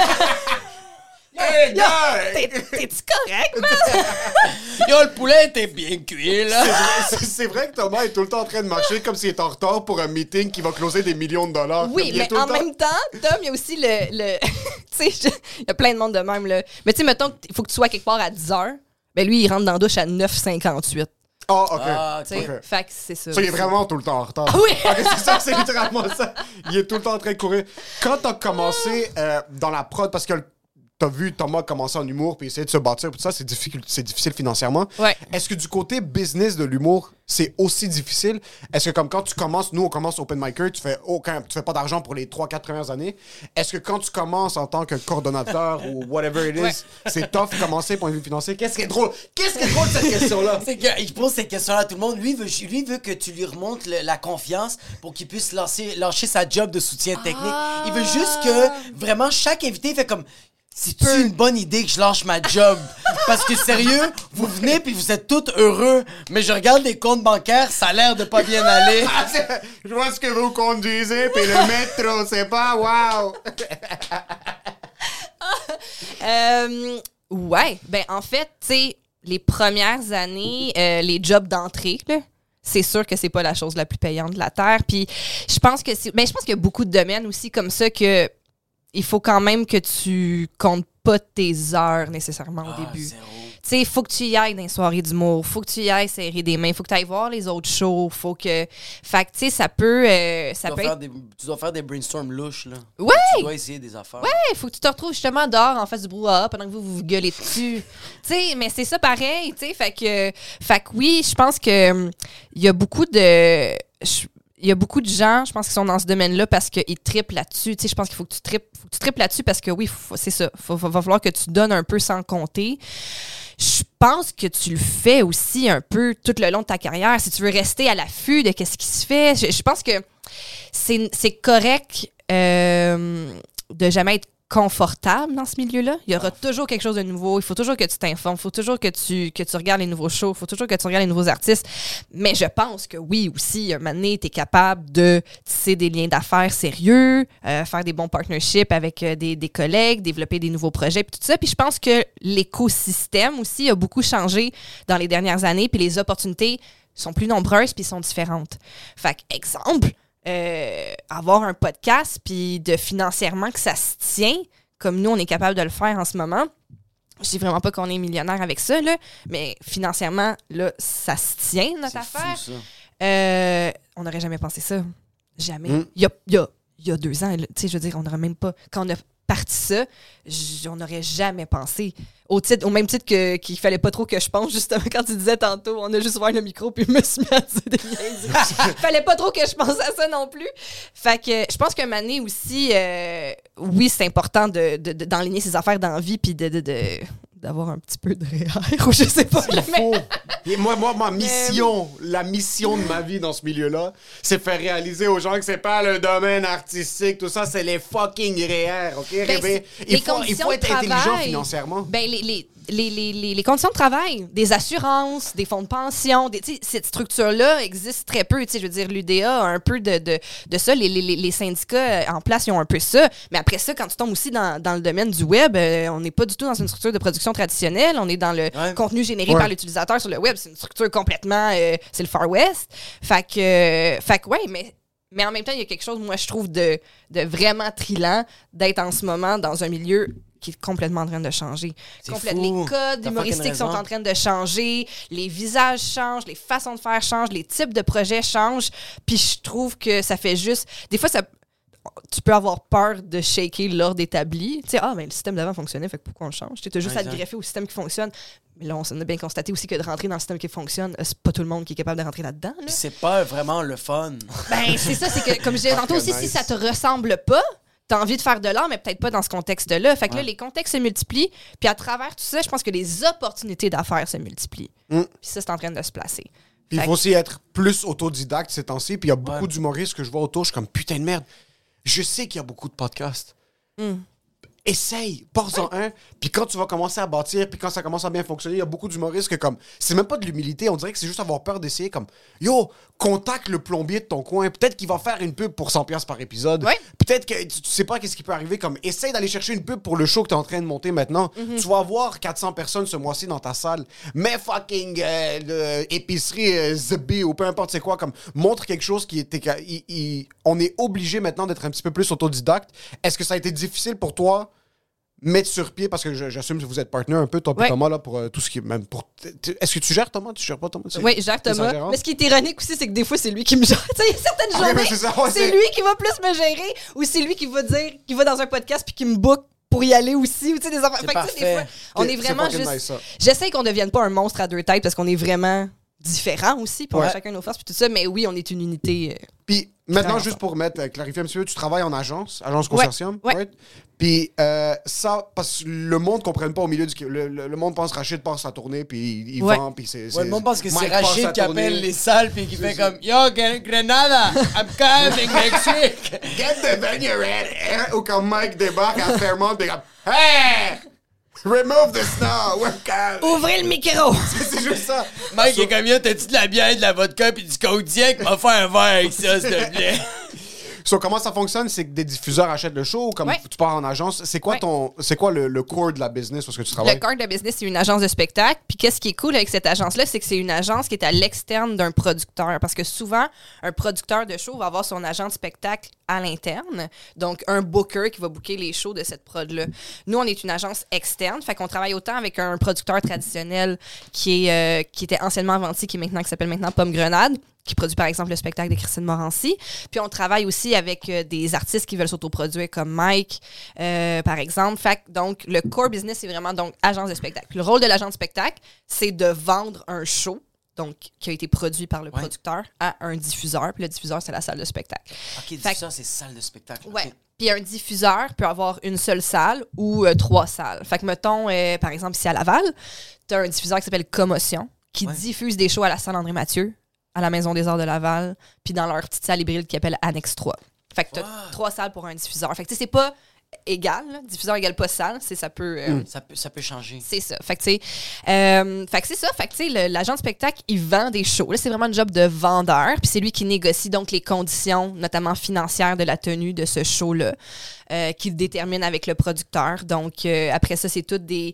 Hey, gars! T'es-tu correct, man? Yo, le poulet était bien cuit, là. C'est vrai que Thomas est tout le temps en train de marcher comme s'il est en retard pour un meeting qui va closer des millions de dollars. Oui, Il est mais tout le en temps- même temps, Tom, il y a aussi le tu sais, il y a plein de monde de même, là. Mais tu sais, mettons qu'il faut que tu sois quelque part à 10h. Ben lui, il rentre dans la douche à 9h58. Ah, OK. Ah, Tu sais, Ok. fait que c'est ça. Ça, il est vraiment tout le temps en retard. Ah oui! Ok, c'est ça, c'est littéralement ça. Il est tout le temps en train de courir. Quand t'as commencé dans la prod, parce que t'as vu Thomas commencer en humour puis essayer de se bâtir, tout ça, c'est difficile financièrement. Ouais. Est-ce que du côté business de l'humour, c'est aussi difficile? Est-ce que comme quand tu commences, nous on commence Open Micer, tu fais pas d'argent pour les 3-4 premières années. Est-ce que quand tu commences en tant que coordonnateur ou whatever it is, Ouais. c'est tough de commencer point de vue financier? Qu'est-ce qui est drôle? Qu'est-ce qui est drôle de cette question-là? C'est qu'il pose ces questions-là à tout le monde. Lui veut que tu lui remontes la confiance pour qu'il puisse lâcher sa job de soutien technique. Il veut juste que, vraiment, chaque invité fait comme... C'est-tu une bonne idée que je lâche ma job? Parce que sérieux, vous venez puis vous êtes tous heureux, mais je regarde les comptes bancaires, ça a l'air de pas bien aller. Je vois ce que vous conduisez, puis le métro, c'est pas wow! Ouais, ben en fait, tu sais, les premières années, les jobs d'entrée, là, c'est sûr que c'est pas la chose la plus payante de la Terre. Puis je pense que je pense qu'il y a beaucoup de domaines aussi comme ça que il faut quand même que tu comptes pas tes heures nécessairement au début. Zéro. Tu sais, il faut que tu y ailles dans les soirées d'humour, faut que tu y ailles serrer des mains, faut que tu ailles voir les autres shows, faut que... Fait que, tu sais, ça peut être... Tu dois faire des brainstorms louches, là. Ouais! Tu dois essayer des affaires. Il faut que tu te retrouves justement dehors en face du brouhaha pendant que vous gueulez dessus. Tu sais, mais c'est ça pareil, tu sais. Fait que oui, je pense que il y a beaucoup de... Il y a beaucoup de gens, je pense, qui sont dans ce domaine-là parce qu'ils trippent là-dessus. Tu sais, je pense qu'il faut que tu trippes là-dessus parce que oui, c'est ça. Va falloir que tu donnes un peu sans compter. Je pense que tu le fais aussi un peu tout le long de ta carrière. Si tu veux rester à l'affût de ce qui se fait, je pense que c'est correct de jamais être confortable dans ce milieu-là. Il y aura toujours quelque chose de nouveau. Il faut toujours que tu t'informes. Il faut toujours que tu regardes les nouveaux shows. Il faut toujours que tu regardes les nouveaux artistes. Mais je pense que oui, aussi, un moment donné, tu es capable de tisser des liens d'affaires sérieux, faire des bons partnerships avec des collègues, développer des nouveaux projets, puis tout ça. Puis je pense que l'écosystème aussi a beaucoup changé dans les dernières années, puis les opportunités sont plus nombreuses, puis sont différentes. Fait que, exemple, avoir un podcast puis de financièrement que ça se tient comme nous on est capable de le faire en ce moment. Je dis vraiment pas qu'on est millionnaire avec ça là, mais financièrement là ça se tient notre affaire. Fou, ça. On n'aurait jamais pensé ça, jamais. Il y a 2 ans, tu sais, je veux dire, on n'aurait même pas quand on a parti ça, on n'aurait jamais pensé. Au même titre qu'il fallait pas trop que je pense, justement, quand tu disais tantôt, on a juste ouvert le micro puis je me suis mis à dire des niaiseries. Fallait pas trop que je pense à ça non plus. Fait que je pense qu'un moment donné aussi, oui, c'est important d'enligner ses affaires dans la vie puis d'avoir un petit peu de REER ou je sais pas. Il faut. Et moi, ma mission, la mission de ma vie dans ce milieu-là, c'est faire réaliser aux gens que c'est pas le domaine artistique, tout ça, c'est les fucking REER, OK? Ben, Il faut être intelligent financièrement. Ben, les conditions de travail, des assurances, des fonds de pension, cette structure-là existe très peu. Je veux dire, l'UDA a un peu de ça. Les syndicats en place, ils ont un peu ça. Mais après ça, quand tu tombes aussi dans le domaine du web, on n'est pas du tout dans une structure de production traditionnelle. On est dans le contenu généré par l'utilisateur sur le web. C'est une structure complètement... c'est le Far West. Fait que ouais, mais Mais en même temps, il y a quelque chose, moi, je trouve, de vraiment thrillant d'être en ce moment dans un milieu qui est complètement en train de changer. C'est fou. Les codes T'as humoristiques fucking sont raison. en train de changer, les visages changent, les façons de faire changent, les types de projets changent. Puis je trouve que ça fait juste... Des fois, tu peux avoir peur de shaker l'ordre établi. Tu sais, mais le système d'avant fonctionnait, fait que pourquoi on le change? Tu as juste à te greffer au système qui fonctionne. Mais là, on a bien constaté aussi que de rentrer dans le système qui fonctionne, c'est pas tout le monde qui est capable de rentrer là-dedans. Là. Puis c'est pas vraiment le fun. Ben, c'est ça, c'est que, comme je disais tantôt aussi, si ça te ressemble pas, t'as envie de faire de l'art, mais peut-être pas dans ce contexte-là. Fait que là, les contextes se multiplient, puis à travers tout ça, je pense que les opportunités d'affaires se multiplient. Puis ça, c'est en train de se placer. Puis il faut aussi être plus autodidacte ces temps-ci. Puis il y a beaucoup d'humoristes que je vois autour, je suis comme, putain de merde, je sais qu'il y a beaucoup de podcasts. Essaye, pars-en un. Puis quand tu vas commencer à bâtir, puis quand ça commence à bien fonctionner, il y a beaucoup d'humoristes que comme, c'est même pas de l'humilité, on dirait que c'est juste avoir peur d'essayer comme, yo, contacte le plombier de ton coin, peut-être qu'il va faire une pub pour 100$ par épisode. Ouais. Peut-être que tu sais pas qu'est-ce qui peut arriver, comme, essaye d'aller chercher une pub pour le show que t'es en train de monter maintenant. Tu vas avoir 400 personnes ce mois-ci dans ta salle. Mais fucking épicerie Zebby ou peu importe c'est quoi, comme, montre quelque chose qui était... on est obligé maintenant d'être un petit peu plus autodidacte. Est-ce que ça a été difficile pour toi mettre sur pied, parce que j'assume que vous êtes partner un peu, toi et Thomas, là, pour tout ce qui est... Même pour, est-ce que tu gères Thomas? Tu gères pas Thomas? Oui, je gère Thomas. Mais ce qui est ironique aussi, c'est que des fois, c'est lui qui me gère. Tu sais, il y a certaines journées, c'est lui qui va plus me gérer, ou c'est lui qui va dire, qui va dans un podcast puis qui me book pour y aller aussi, ou tu sais, des affaires. Fait que, des fois, on est vraiment juste... Nice, j'essaie qu'on devienne pas un monstre à deux têtes, parce qu'on est vraiment différents aussi, puis on a chacun nos forces, puis tout ça, mais oui, on est une unité... Puis maintenant, juste pour clarifier un petit peu, tu travailles en agence consortium, right? Puis ça, parce que le monde ne comprenne pas au milieu du... Le monde pense Rachid passe sa tournée, puis il vend, puis c'est... le monde pense que c'est Rachid qui appelle les salles, puis qui fait comme « Yo, Grenada, I'm coming next week! » Get the venue ready! Ou quand Mike débarque à Fairmont, puis comme « Hey! Remove the snow! We're calm! » Ouvrez le micro! C'est juste ça! Mike est comme « Yo, t'as-tu de la bière, de la vodka, puis du Kodiak? M'a fait un verre avec ça, s'il te plaît! » So, comment ça fonctionne? C'est que des diffuseurs achètent le show, comme tu pars en agence. C'est quoi le core de la business parce que tu travailles? Le core de la business, c'est une agence de spectacle. Puis qu'est-ce qui est cool avec cette agence-là, c'est que c'est une agence qui est à l'externe d'un producteur. Parce que souvent, un producteur de show va avoir son agent de spectacle à l'interne. Donc, un booker qui va booker les shows de cette prod-là. Nous, on est une agence externe. Fait qu'on travaille autant avec un producteur traditionnel qui était anciennement Avanti, qui s'appelle maintenant Pomme Grenade, qui produit par exemple le spectacle de Christine Morancy. Puis on travaille aussi avec des artistes qui veulent s'autoproduire comme Mike, par exemple. Fait que, donc, le core business, c'est vraiment donc agence de spectacle. Le rôle de l'agent de spectacle, c'est de vendre un show, donc qui a été produit par le producteur, à un diffuseur. Puis le diffuseur, c'est la salle de spectacle. OK, le diffuseur, c'est salle de spectacle. Ouais. Okay. Puis un diffuseur peut avoir une seule salle ou 3 salles. Fait que, mettons, par exemple, ici à Laval, tu as un diffuseur qui s'appelle Commotion, qui diffuse des shows à la salle André Mathieu, à la Maison des Arts de Laval, puis dans leur petite salle hybride qui appelle Annexe 3. Fait que t'as 3 salles pour un diffuseur. Fait que tu sais, c'est pas égal, là. Diffuseur égale pas salle, ça peut... Ça peut changer. C'est ça. Fait que tu sais... fait que c'est ça. Fait que tu sais, l'agent de spectacle, il vend des shows. Là, c'est vraiment un job de vendeur, puis c'est lui qui négocie donc les conditions, notamment financières, de la tenue de ce show-là, qu'il détermine avec le producteur. Donc, après ça, c'est tous des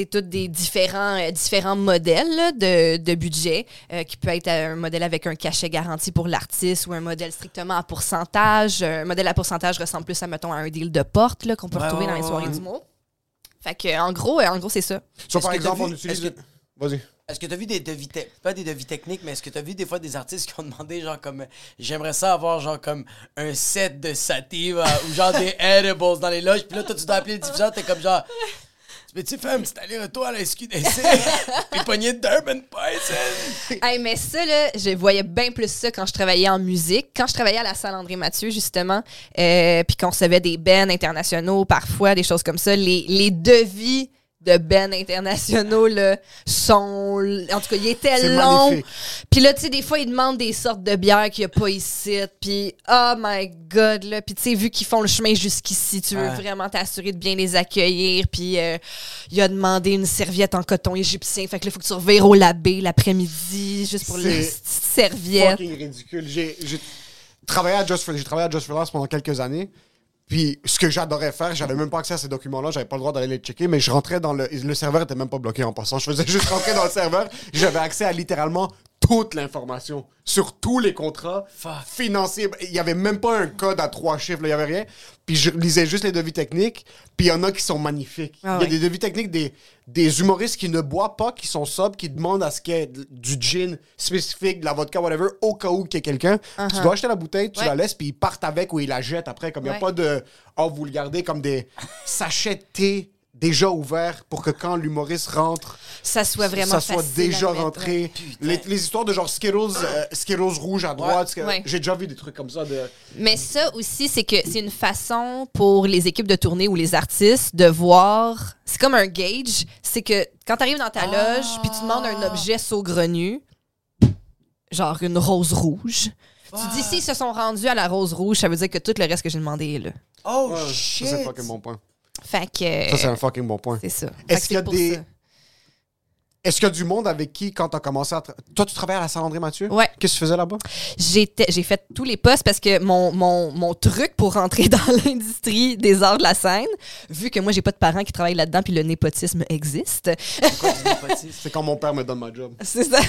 différents modèles là, de budget, qui peut être un modèle avec un cachet garanti pour l'artiste ou un modèle strictement à pourcentage. Un modèle à pourcentage ressemble plus à, mettons, à un deal de porte là, qu'on peut retrouver dans les soirées d'humour. Fait que, en gros, c'est ça. So, par exemple, on utilise... Vas-y. Est-ce que tu as vu des devis, pas des devis techniques, mais est-ce que tu as vu des fois des artistes qui ont demandé, genre, comme, j'aimerais ça avoir, genre, comme, un set de sativa ou genre des edibles dans les loges, puis là, toi, tu dois appeler le diffuseur, t'es comme, genre, peux-tu faire un petit aller-retour à la SQDC puis pogner de Durban Poison? Hey, mais ça, là, je voyais bien plus ça quand je travaillais en musique. Quand je travaillais à la salle André Mathieu, justement, puis qu'on recevait des bands internationaux, parfois, des choses comme ça, les devis de bands internationaux, là, sont... En tout cas, ils étaient longs. Puis là, tu sais, des fois, ils demandent des sortes de bières qu'il n'y a pas ici. Puis, oh my God, là. Puis, tu sais, vu qu'ils font le chemin jusqu'ici, tu veux vraiment t'assurer de bien les accueillir. Puis, il a demandé une serviette en coton égyptien. Fait que là, il faut que tu revires au labé l'après-midi, juste pour les petites serviettes. C'est fucking ridicule. J'ai travaillé à Just for Laughs pendant quelques années. Puis, ce que j'adorais faire, j'avais même pas accès à ces documents-là, j'avais pas le droit d'aller les checker, mais je rentrais dans le serveur était même pas bloqué en passant. Je faisais juste rentrer dans le serveur, j'avais accès à littéralement toute l'information sur tous les contrats financiers. Il n'y avait même pas un code à 3 chiffres, il n'y avait rien. Puis je lisais juste les devis techniques, puis il y en a qui sont magnifiques. Il y a des devis techniques des humoristes qui ne boivent pas, qui sont sobres, qui demandent à ce qu'il y ait du gin spécifique, de la vodka, whatever, au cas où qu'il y ait quelqu'un. Tu dois acheter la bouteille, tu la laisses, puis ils partent avec ou ils la jettent après. Comme il n'y a pas de « Oh, vous le gardez comme des sachets de thé déjà ouverts pour que quand l'humoriste rentre, ça soit vraiment ça soit facile déjà à mettre. rentré. Les histoires de genre Skittles rouge à droite, j'ai déjà vu des trucs comme ça. Mais ça aussi, c'est que c'est une façon pour les équipes de tournée ou les artistes de voir... C'est comme un gauge. C'est que quand tu arrives dans ta loge puis tu demandes un objet saugrenu, genre une rose rouge, tu dis s'ils se sont rendus à la rose rouge, ça veut dire que tout le reste que j'ai demandé est là. Oh, shit! Ça, c'est fucking bon point. Fait que... Ça, c'est un fucking bon point. C'est ça. Est-ce qu'il y a des... Est-ce qu'il y a du monde avec qui, quand t'as commencé à... Toi, tu travaillais à la Saint-André Mathieu? Ouais. Qu'est-ce que tu faisais là-bas? J'ai fait tous les postes parce que mon truc pour rentrer dans l'industrie des arts de la scène, vu que moi, j'ai pas de parents qui travaillent là-dedans puis le népotisme existe. C'est quand mon père me donne ma job. C'est ça.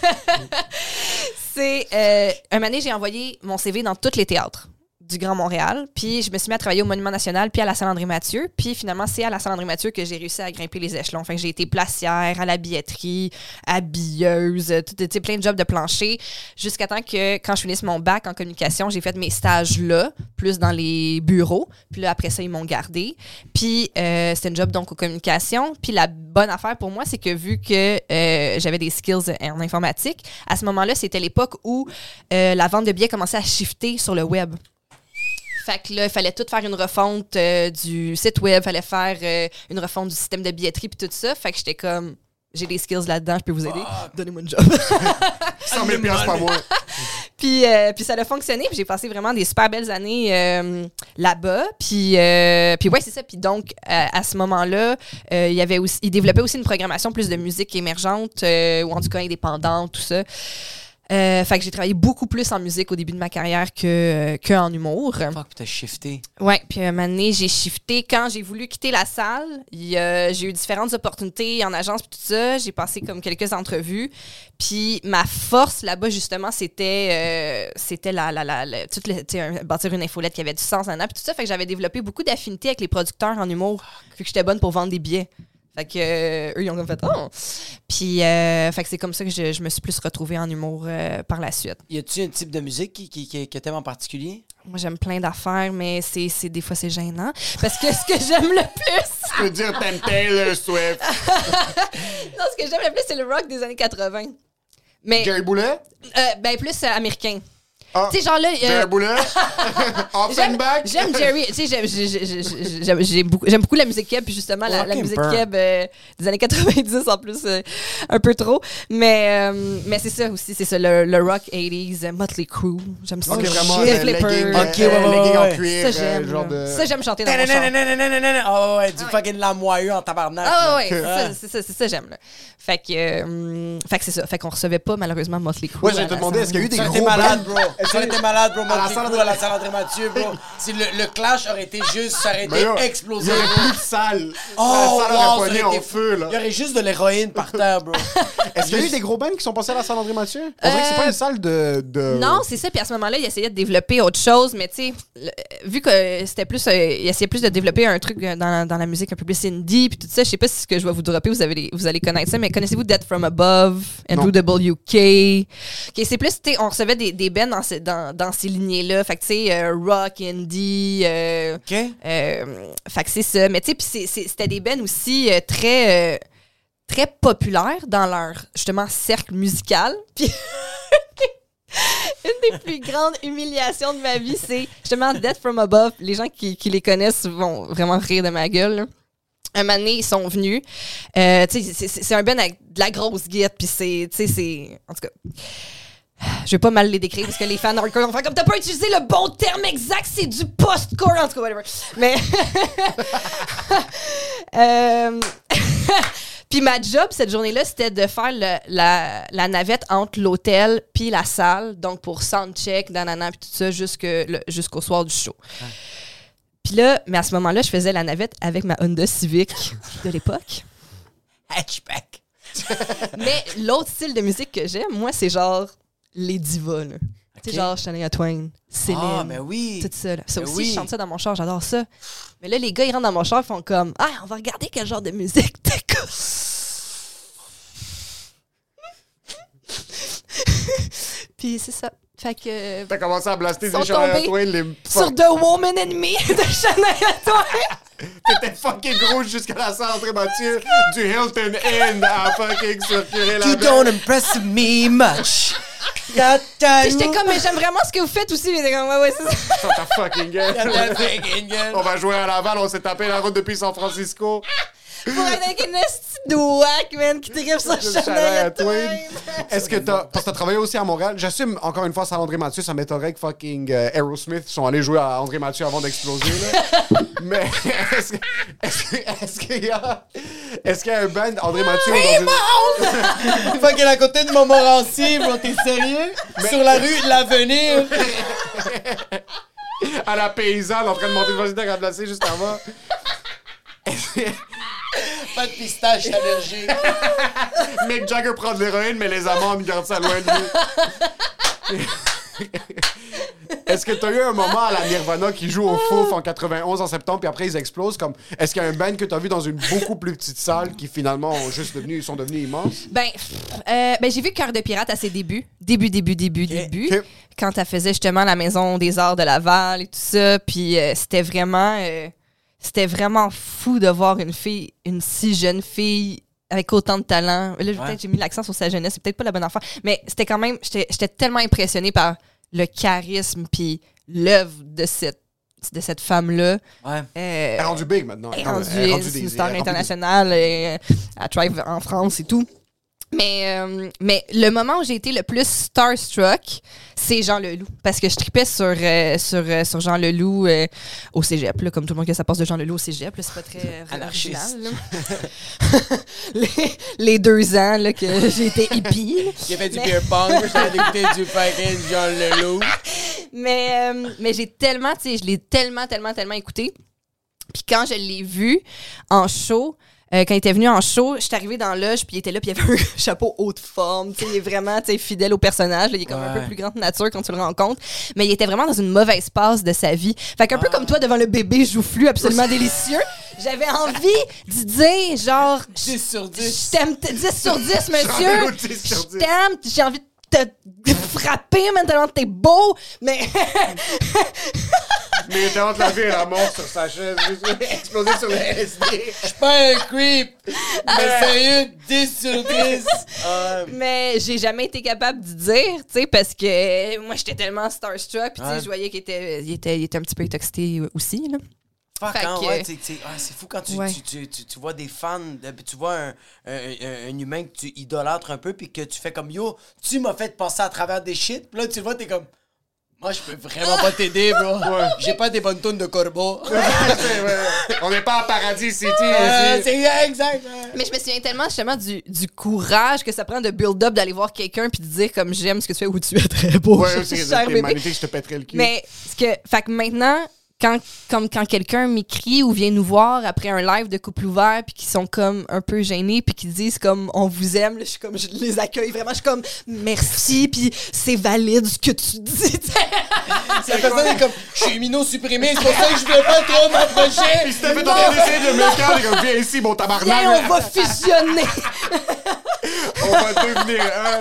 C'est... un moment donné, j'ai envoyé mon CV dans tous les théâtres du Grand Montréal, puis je me suis mis à travailler au Monument National puis à la Saint-André-Mathieu, puis finalement, c'est à la Saint-André-Mathieu que j'ai réussi à grimper les échelons. Enfin, j'ai été placière, à la billetterie, habilleuse, plein de jobs de plancher, jusqu'à temps que, quand je finisse mon bac en communication, j'ai fait mes stages là, plus dans les bureaux, puis là, après ça, ils m'ont gardé. Puis c'était une job, donc, aux communications, puis la bonne affaire pour moi, c'est que vu que j'avais des skills en informatique, à ce moment-là, c'était l'époque où la vente de billets commençait à shifter sur le web. Fait que là, il fallait tout faire une refonte du site web, il fallait faire une refonte du système de billetterie puis tout ça. Fait que j'étais comme, j'ai des skills là-dedans, je peux vous aider. Donnez-moi une job. 100 000 $ par mois. Puis ça a fonctionné, puis j'ai passé vraiment des super belles années là-bas. Puis ouais, c'est ça. Puis donc, à ce moment-là, il développait aussi une programmation plus de musique émergente, ou en tout cas indépendante, tout ça. Fait que j'ai travaillé beaucoup plus en musique au début de ma carrière qu'en humour. Fuck, t'as shifté. Ouais, puis un moment donné, j'ai shifté. Quand j'ai voulu quitter la salle, j'ai eu différentes opportunités en agence puis tout ça. J'ai passé comme quelques entrevues. Puis ma force là-bas, justement, c'était bâtir une infolette qui avait du sens puis tout ça. Fait que j'avais développé beaucoup d'affinités avec les producteurs en humour, vu que j'étais bonne pour vendre des billets. Fait que eux, ils ont comme fait « Oh! » Puis, fait que c'est comme ça que je me suis plus retrouvée en humour par la suite. Y a-tu un type de musique que t'aimes en particulier? Moi, j'aime plein d'affaires, mais des fois, c'est gênant. Parce que ce que j'aime le plus... Je peux dire t'aimes Taylor Swift. Non, ce que j'aime le plus, c'est le rock des années 80. Mais, Jerry Boulet? Ben, plus américain. Ah, tu sais, genre là... Jerry Boulet? Offenbach? J'aime Jerry. Tu sais, j'aime beaucoup la musique keb, puis justement, la musique keb des années 90, en plus, un peu trop. Mais c'est ça aussi, c'est ça, le rock 80s, Motley Crue. J'aime ça. Ok, vraiment, Def Leppard. legging en cuir. Ça, j'aime. Genre de... Ça, j'aime chanter dans mon char. Oh ouais, du fucking lamoyeux en tabarnak. Ah ouais, c'est ça, j'aime. Là. Fait que c'est ça. Fait qu'on recevait pas, malheureusement, Motley Crue. Ouais, j'allais te demander, est-ce qu'il y a eu des gros malade, bands? bro. Ça aurait été malade, bro. À La salle André Mathieu, bro. Si le clash aurait été juste, ça aurait été explosé. Il y aurait plus de salle. Oh, la salle wow, aurait ça pogné aurait en été feu, là. Il y aurait juste de l'héroïne par terre, bro. Est-ce qu'il y a eu des gros bands qui sont passés à la salle André Mathieu? On dirait que c'est pas une salle de... Non, c'est ça. Puis à ce moment-là, il essayait de développer autre chose. Mais tu sais, vu que c'était plus... il essayait plus de développer un truc dans la musique un peu plus indie. Puis tout ça, je sais pas si ce que je vais vous dropper, vous allez connaître ça. Mais connaissez-vous Death From Above, Andrew WK? Okay, c'est plus, tu sais, on recevait des bands dans ces lignées-là. Fait que tu sais, rock, indie. OK. Fait que c'est ça. Mais tu sais, puis c'était des bands aussi très populaires dans leur, justement, cercle musical. Puis une des plus grandes humiliations de ma vie, c'est justement Death From Above. Les gens qui les connaissent vont vraiment rire de ma gueule, là. Un moment donné, ils sont venus. C'est un band avec de la grosse guitare, puis c'est... En tout cas... Je vais pas mal les décrire parce que les fans hardcore vont faire comme t'as pas utilisé le bon terme exact, c'est du post-core, en tout cas, whatever. Mais. Puis ma job cette journée-là, c'était de faire la navette entre l'hôtel puis la salle, donc pour soundcheck, nanana, puis tout ça, jusqu'au soir du show. Ouais. Puis là, mais à ce moment-là, je faisais la navette avec ma Honda Civic de l'époque. Hatchback. Mais l'autre style de musique que j'aime, moi, c'est genre les divas, là. Tu sais, genre Shania Twain, Céline. Ah, mais oui. Tout ça, là. Ça Mais aussi, oui. je chante ça dans mon char, j'adore ça. Mais là, les gars, ils rentrent dans mon char, ils font comme « Ah, on va regarder quel genre de musique t'écoutes. » Puis c'est ça. Fait que... T'as commencé à blaster Sont des Shania tombés Twain, les sur The Woman in Me de Shania Twain. T'étais fucking rouge jusqu'à la salle André Mathieu du Hilton Inn à fucking circuler la You don't impress me much. Puis j'étais comme « Mais j'aime vraiment ce que vous faites aussi. » Mais j'étais comme « Ouais, c'est ça. » Sur ta fucking gueule. On va jouer à Laval, on s'est tapé la route depuis San Francisco. Pour être avec une esti de whack, man, qui tripe sur Shania Twain. Est-ce que parce que t'as travaillé aussi à Montréal, j'assume encore une fois ça à André Mathieu, ça m'étonnerait que fucking Aerosmith sont allés jouer à André Mathieu avant d'exploser là. Mais est-ce qu'il y a un band André Mathieu dans une... Fucking à côté de Montmorency, bro, t'es sérieux? Sur la rue de l'Avenir. à la paysanne en train de monter le vagin à placer juste avant. Pas de pistache allergique. Mick Jagger prend de l'héroïne, mais les amandes gardent ça loin de lui. Est-ce que t'as eu un moment à la Nirvana qui joue au Fouf en 91 en septembre, puis après ils explosent comme... Est-ce qu'il y a un band que t'as vu dans une beaucoup plus petite salle qui finalement sont devenus immenses? Ben, j'ai vu Cœur de pirate à ses débuts. Début. Ok. Quand elle faisait justement la Maison des Arts de Laval et tout ça. Puis c'était vraiment fou de voir une si jeune fille avec autant de talent. Là, peut-être j'ai mis l'accent sur sa jeunesse, c'est peut-être pas la bonne affaire. Mais c'était quand même, j'étais tellement impressionnée par le charisme puis l'œuvre de cette femme-là. Ouais. Elle est rendue big maintenant. Elle est rendue une star internationale. Elle thrive en France et tout. Mais le moment où j'ai été le plus starstruck, c'est Jean Leloup. Parce que je tripais sur Jean Leloup au cégep. Là, comme tout le monde que ça passe de Jean Leloup au cégep. Là, c'est pas très Anarchiste. original. les 2 ans là, que j'ai été hippie. J'ai fait du beer pong, j'ai écouté du fucking Jean Leloup. Mais j'ai tellement, tu sais, je l'ai tellement écouté. Puis quand je l'ai vu en show... quand il était venu en show, j'étais arrivée dans la loge, puis il était là, puis il avait un chapeau haute forme. Tu sais, il est vraiment fidèle au personnage. Là, il est comme un peu plus grand de nature quand tu le rencontres. Mais il était vraiment dans une mauvaise passe de sa vie. Fait qu'un peu comme toi devant le bébé joufflu absolument délicieux, j'avais envie d'y dire, genre... 10 sur 10. Je t'aime 10 sur 10, monsieur. 10 sur 10. Je t'aime, j'ai envie de te frapper, man, tellement t'es beau. Mais... Mais il était entre la vie et la mort sur sa chaise, explosé sur le LSD. Je suis pas un creep. Mais sérieux, 10 sur 10. Mais j'ai jamais été capable de dire, tu sais, parce que moi, j'étais tellement starstruck, puis tu sais, je voyais qu'il était un petit peu intoxiqué aussi, là. Fuck, Fait hein, que- ouais, c'est fou quand tu vois des fans, tu vois un humain que tu idolâtres un peu, puis que tu fais comme yo, tu m'as fait passer à travers des shit, puis là tu le vois, t'es comme, moi je peux vraiment pas t'aider, bro. J'ai pas des bonnes tonnes de corbeau. On n'est pas à Paradis City. C'est exact. Mais je me souviens tellement justement du courage que ça prend de build-up d'aller voir quelqu'un puis de dire comme j'aime ce que tu fais ou tu es très beau. Ouais, c'est cher bébé. magnifique, je te pèterais le cul. Mais fait que maintenant, quand quelqu'un m'écrit ou vient nous voir après un live de couple ouvert puis qu'ils sont comme un peu gênés puis qu'ils disent comme on vous aime, là, je les accueille vraiment, je suis comme merci puis c'est valide ce que tu dis. La personne est comme, je suis immunosupprimé, c'est pour ça que je veux pas trop m'approcher. Puis c'était fait en train d'essayer de me calmer, comme viens ici, mon tabarnak. Viens, on va fusionner. On va devenir un.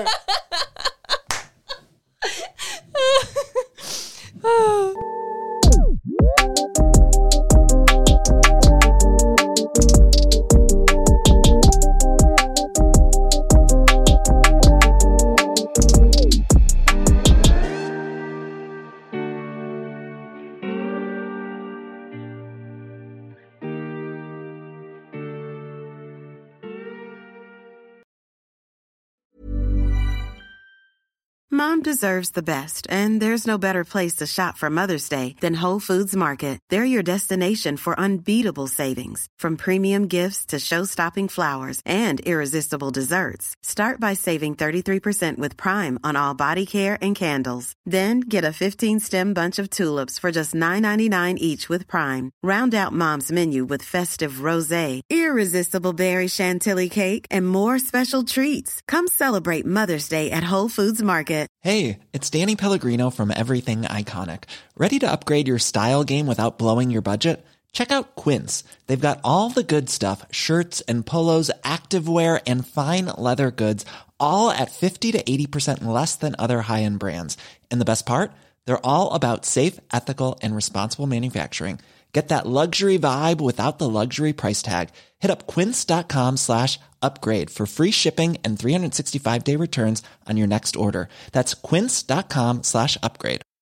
Mom deserves the best, and there's no better place to shop for Mother's Day than Whole Foods Market. They're your destination for unbeatable savings, from premium gifts to show-stopping flowers and irresistible desserts. Start by saving 33% with Prime on all body care and candles. Then get a 15-stem bunch of tulips for just $9.99 each with Prime. Round out Mom's menu with festive rosé, irresistible berry chantilly cake, and more special treats. Come celebrate Mother's Day at Whole Foods Market. Hey, it's Danny Pellegrino from Everything Iconic. Ready to upgrade your style game without blowing your budget? Check out Quince. They've got all the good stuff, shirts and polos, activewear, and fine leather goods, all at 50 to 80% less than other high-end brands. And the best part? They're all about safe, ethical, and responsible manufacturing. Get that luxury vibe without the luxury price tag. Hit up quince.com/upgrade for free shipping and 365-day returns on your next order. That's quince.com/upgrade.